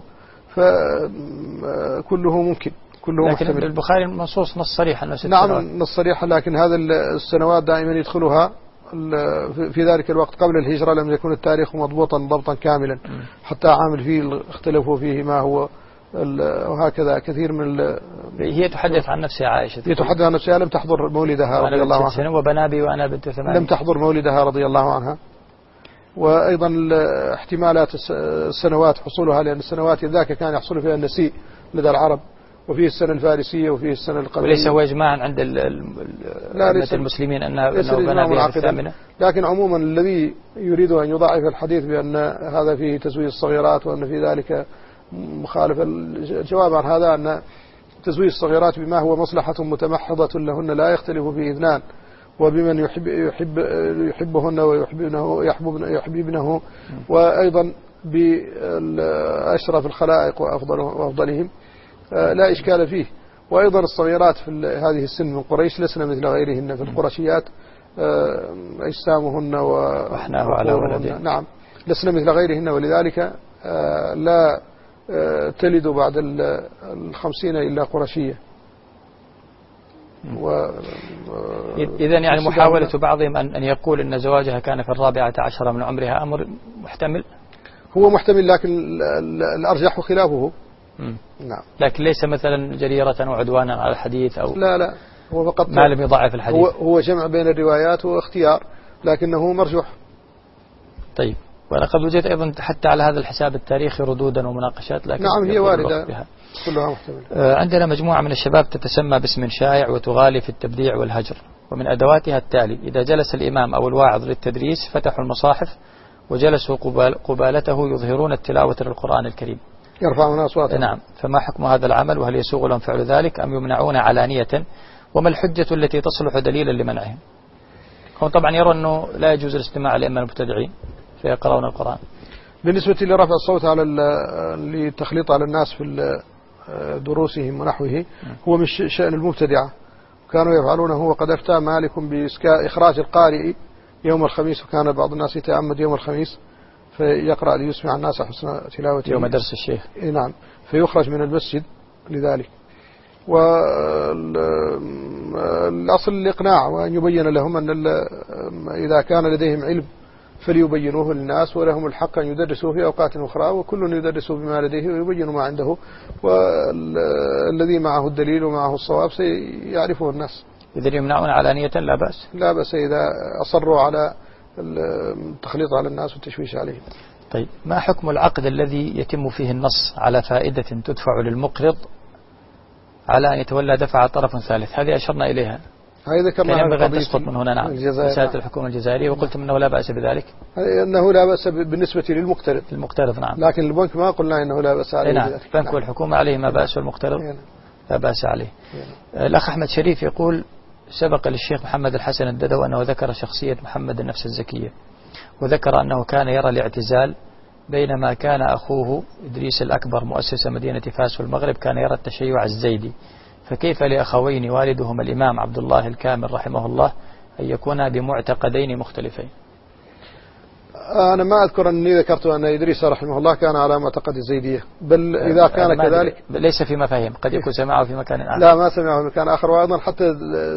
فكله ممكن، كله لكن محتمل. البخاري النصوص نص صريح أنه 6 نعم سنوات. نص صريح، لكن هذا السنوات دائما يدخلها في ذلك الوقت قبل الهجرة لم يكن التاريخ مضبوطا ضبطا كاملا، حتى عام الفيل اختلفوا فيه ما هو، وهكذا كثير من هي تحدث عن نفسها عائشة، هي تحدث عن نفسها لم تحضر مولدها رضي الله عنها، وبنابي وأنا بنت 8 لم تحضر مولدها رضي الله عنها. وأيضا احتمالات السنوات حصولها، لأن السنوات ذاك كان يحصل فيها النسيء لدى العرب، وفيه السنة الفارسية وفيه السنة القبلية. وليس هو إجماعا عند المسلمين أنه بنى بها في 8. لكن عموما الذي يريد أن يضاعف الحديث بأن هذا فيه تزويج الصغيرات وأن في ذلك مخالفة، الجواب عن هذا أن تزويج الصغيرات بما هو مصلحة متمحضة لهن لا يختلف فيه اثنان، وبمن يحبهن ويحببنه، وأيضا بأشرف الخلائق وأفضلهم لا إشكال فيه. وأيضا الصغيرات في هذه السن من قريش لسنا مثل غيرهن في القرشيات، أجسامهن وحناه على ولده. نعم، لسنا مثل غيرهن، ولذلك لا تلد بعد 50 إلا قرشية. إذن يعني محاولة بعضهم أن يقول أن زواجها كان في 14 من عمرها أمر محتمل، هو محتمل، لكن الأرجح خلافه. نعم. لكن ليس مثلا جريرة وعدوانا على الحديث أو لا هو فقط ما لم يضعف الحديث، هو جمع بين الروايات واختيار، لكنه مرجوح. طيب. ولقد وجدت أيضا حتى على هذا الحساب التاريخي ردودا ومناقشات، لكن نعم هي واردة كلها محتملة. عندنا مجموعة من الشباب تتسمى باسم شائع وتغالي في التبديع والهجر، ومن أدواتها التالي: إذا جلس الإمام أو الواعظ للتدريس فتحوا المصاحف وجلسوا قبالته يظهرون التلاوة للقرآن الكريم، يرفعون أصواتهم. نعم. فما حكم هذا العمل، وهل يسوغ لهم فعل ذلك أم يمنعون علانية، وما الحجة التي تصلح دليلا لمنعهم؟ هم طبعا يرون أنه لا يجوز الاستماع لأئمة المبتدعين فيقرؤون القرآن. بالنسبة لرفع الصوت على للتخليط على الناس في دروسهم ونحوه هو من شأن المبتدعة، كانوا يفعلونه. وقد أفتى مالك بإخراج القارئ يوم الخميس، وكان بعض الناس يتعمد يوم الخميس فيقرأ ليسمع الناس حسن تلاوته يوم درس الشيخ. نعم، فيخرج من المسجد لذلك. والأصل الإقناع، وأن يبين لهم أن إذا كان لديهم علم فليبينوه للناس، ولهم الحق أن يدرسوه في أوقات أخرى، وكل يدرس بما لديه ويبين ما عنده، والذي معه الدليل ومعه الصواب سيعرفه الناس. إذا يمنعون علانية لا بأس. لا بأس إذا أصروا على التخليط على الناس والتشويش عليهم. طيب، ما حكم العقد الذي يتم فيه النص على فائدة تدفع للمقرض على أن يتولى دفع طرف ثالث؟ هذه أشرنا إليها. هذا كما ينبغي أن تسقط من هنا. نعم، رسالة الحكومة الجزائرية، وقلتم أنه لا بأس بذلك. أنه لا بأس بالنسبة للمقترض. نعم. لكن البنك ما قلنا أنه لا بأس عليه. نعم، البنك والحكومة عليه ما بأس، والمقترض لا بأس عليه. الأخ أحمد شريف يقول: سبق للشيخ محمد الحسن الددو أنه ذكر شخصية محمد النفس الزكية، وذكر أنه كان يرى الاعتزال، بينما كان أخوه إدريس الأكبر مؤسس مدينة فاس والمغرب كان يرى التشيع الزيدي، فكيف لأخوين والدهما الإمام عبد الله الكامل رحمه الله أن يكونا بمعتقدين مختلفين؟ أنا ما أذكر أني ذكرت أن إدريس رحمه الله كان على معتقد الزيدية، بل إذا كان كذلك ليس في مفاهيم، قد يكون سمعه في مكان آخر. لا، ما سمعه في مكان آخر. وأيضا حتى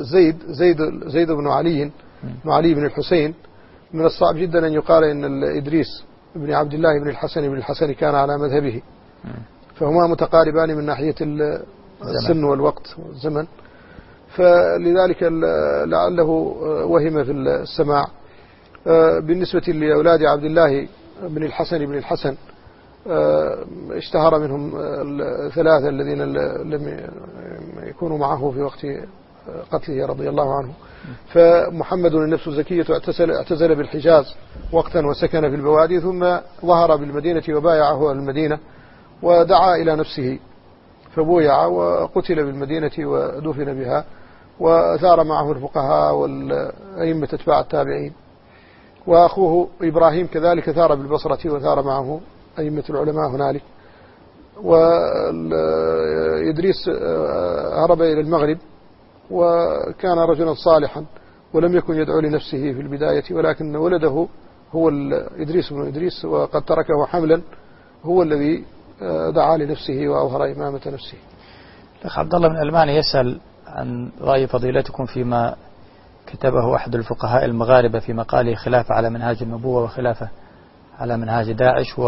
زيد بن علي بن الحسين، من الصعب جدا أن يقال إن إدريس بن عبد الله بن الحسن كان على مذهبه، فهما متقاربان من ناحية السن والوقت والزمن، فلذلك لعله وهم في السماع. بالنسبة لأولاد عبد الله بن الحسن اشتهر منهم الثلاثة الذين لم يكونوا معه في وقت قتله رضي الله عنه. فمحمد النفس الزكية اعتزل بالحجاز وقتا وسكن في البوادي، ثم ظهر بالمدينة وبايعه المدينة ودعا إلى نفسه، فبويع وقتل بالمدينة ودفن بها، وثار معه الفقهاء والأئمة اتباع التابعين. وأخوه إبراهيم كذلك ثار بالبصرة وثار معه أئمة العلماء هنالك. وإدريس هرب إلى المغرب، وكان رجلا صالحا ولم يكن يدعو لنفسه في البداية، ولكن ولده هو إدريس بن إدريس، وقد تركه حملا، هو الذي دعا لنفسه وأظهر إمامة نفسه. الأخ عبد الله من ألمانيا يسأل عن رأي فضيلتكم فيما كتبه أحد الفقهاء المغاربة في مقاله: خلافة على منهاج النبوة وخلافة على منهاج داعش،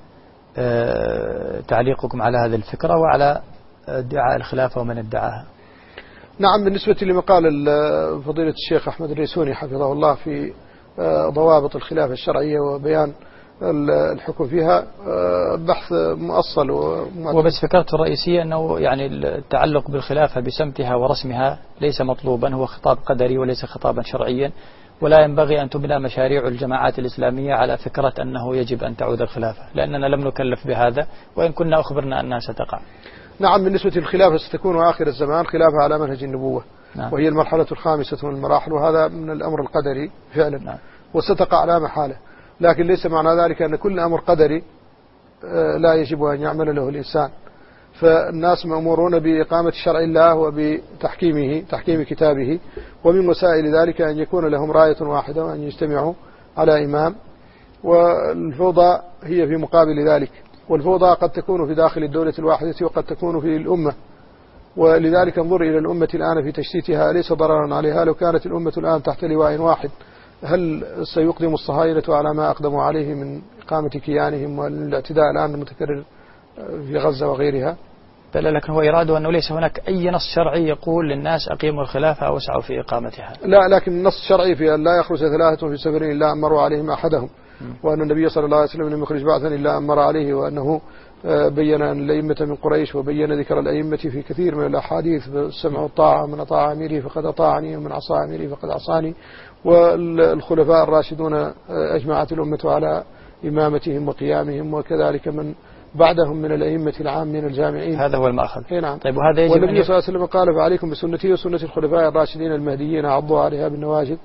وتعليقكم على هذه الفكرة وعلى ادعاء الخلافة ومن ادعاها. نعم، بالنسبة لمقال فضيلة الشيخ أحمد الريسوني حفظه الله في ضوابط الخلافة الشرعية وبيان الحكم فيها، بحث مؤصل وبس فكرته الرئيسية أنه يعني التعلق بالخلافة بسمتها ورسمها ليس مطلوبا، هو خطاب قدري وليس خطابا شرعيا، ولا ينبغي أن تبنى مشاريع الجماعات الإسلامية على فكرة أنه يجب أن تعود الخلافة، لأننا لم نكلف بهذا، وإن كنا أخبرنا أنها ستقع. نعم، بالنسبة للخلافة ستكون آخر الزمان خلافة على منهج النبوة. نعم. وهي المرحلة الخامسة من المراحل، وهذا من الأمر القدري فعلا. نعم. وستقع لا محالة، لكن ليس معنى ذلك أن كل أمر قدري لا يجب أن يعمل له الإنسان. فالناس مأمورون بإقامة شرع الله وبتحكيمه، تحكيم كتابه، ومن وسائل ذلك أن يكون لهم راية واحدة وأن يجتمعوا على إمام، والفوضى هي في مقابل ذلك. والفوضى قد تكون في داخل الدولة الواحدة وقد تكون في الأمة، ولذلك انظر إلى الأمة الآن في تشتيتها ليس ضررا عليها. لو كانت الأمة الآن تحت لواء واحد، هل سيقدم الصهاينة على ما أقدموا عليه من إقامة كيانهم والاعتداء الآن المتكرر في غزة وغيرها؟ بل لكن هو إراده أنه ليس هناك أي نص شرعي يقول للناس أقيموا الخلافة أو اسعوا في إقامتها. لا، لكن النص شرعي في أن لا يخرج ثلاثة في سفر إلا أمروا عليهم أحدهم، وأن النبي صلى الله عليه وسلم لم يخرج بعثا إلا أمر عليه، وأنه بين أن الأئمة من قريش، وبين ذكر الأئمة في كثير من الأحاديث بالسمع والطاعة، من أطاع أميري فقد أطاعني، ومن عصى أميري فقد عصاني. والخلفاء الراشدون أجمعت الأمة على إمامتهم وقيامهم، وكذلك من بعدهم من الأئمة العامين الجامعين. هذا هو المأخذ. نعم. طيب، وهذا يجب والنبي صلى الله عليه وسلم قال: فعليكم بسنتي وسنة الخلفاء الراشدين المهديين، عضوا عليها بالنواجذ.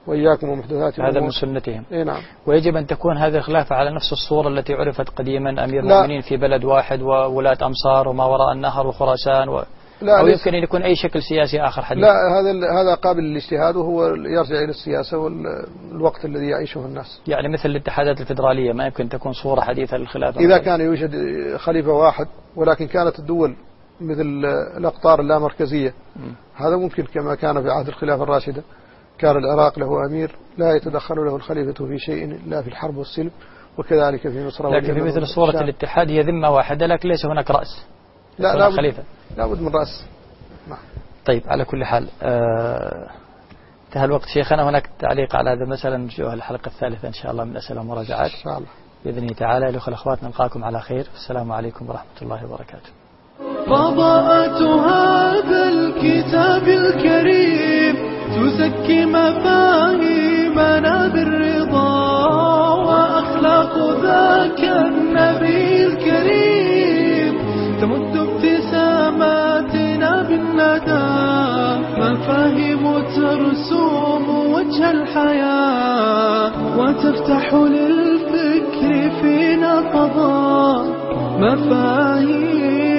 وإياكم ومحدثات الأمور. هذا من سنتهم. نعم. ويجب أن تكون هذه الخلافة على نفس الصورة التي عرفت قديما، أمير المؤمنين في بلد واحد وولاة أمصار وما وراء النهر وخراسان أو يمكن أن يكون أي شكل سياسي آخر حديث. لا، هذا قابل للاجتهاد، وهو يرجع إلى السياسة والوقت الذي يعيشه الناس. يعني مثل الاتحادات الفيدرالية ما يمكن تكون صورة حديثة للخلافة إذا كان يوجد خليفة واحد ولكن كانت الدول مثل الأقطار اللامركزية، هذا ممكن، كما كان في عهد الخلافة الراشدة كان العراق له أمير لا يتدخل له الخليفة في شيء لا في الحرب والسلم، وكذلك في مصر. لكن في مثل صورة الاتحاد هي ذمة واحدة لكن ليس هناك رأس. لا خليفة، لا بد من رأس. طيب على كل حال انتهى الوقت شيخنا. هناك تعليق على هذا مثلا نرجوها الحلقة الثالثة إن شاء الله من أسئلة ومراجعات إن شاء الله بإذن تعالى. الأخوة الأخوات نلقاكم على خير، السلام عليكم ورحمة الله وبركاته. فضاءة هذا الكتاب الكريم تزكي مفاهيمنا بالرضا، وأخلاق ذاك النبي الكريم تمد ابتساماتنا بالندى، مفاهيم ترسوم وجه الحياة وتفتح للفكر فينا فضاء، مفاهيم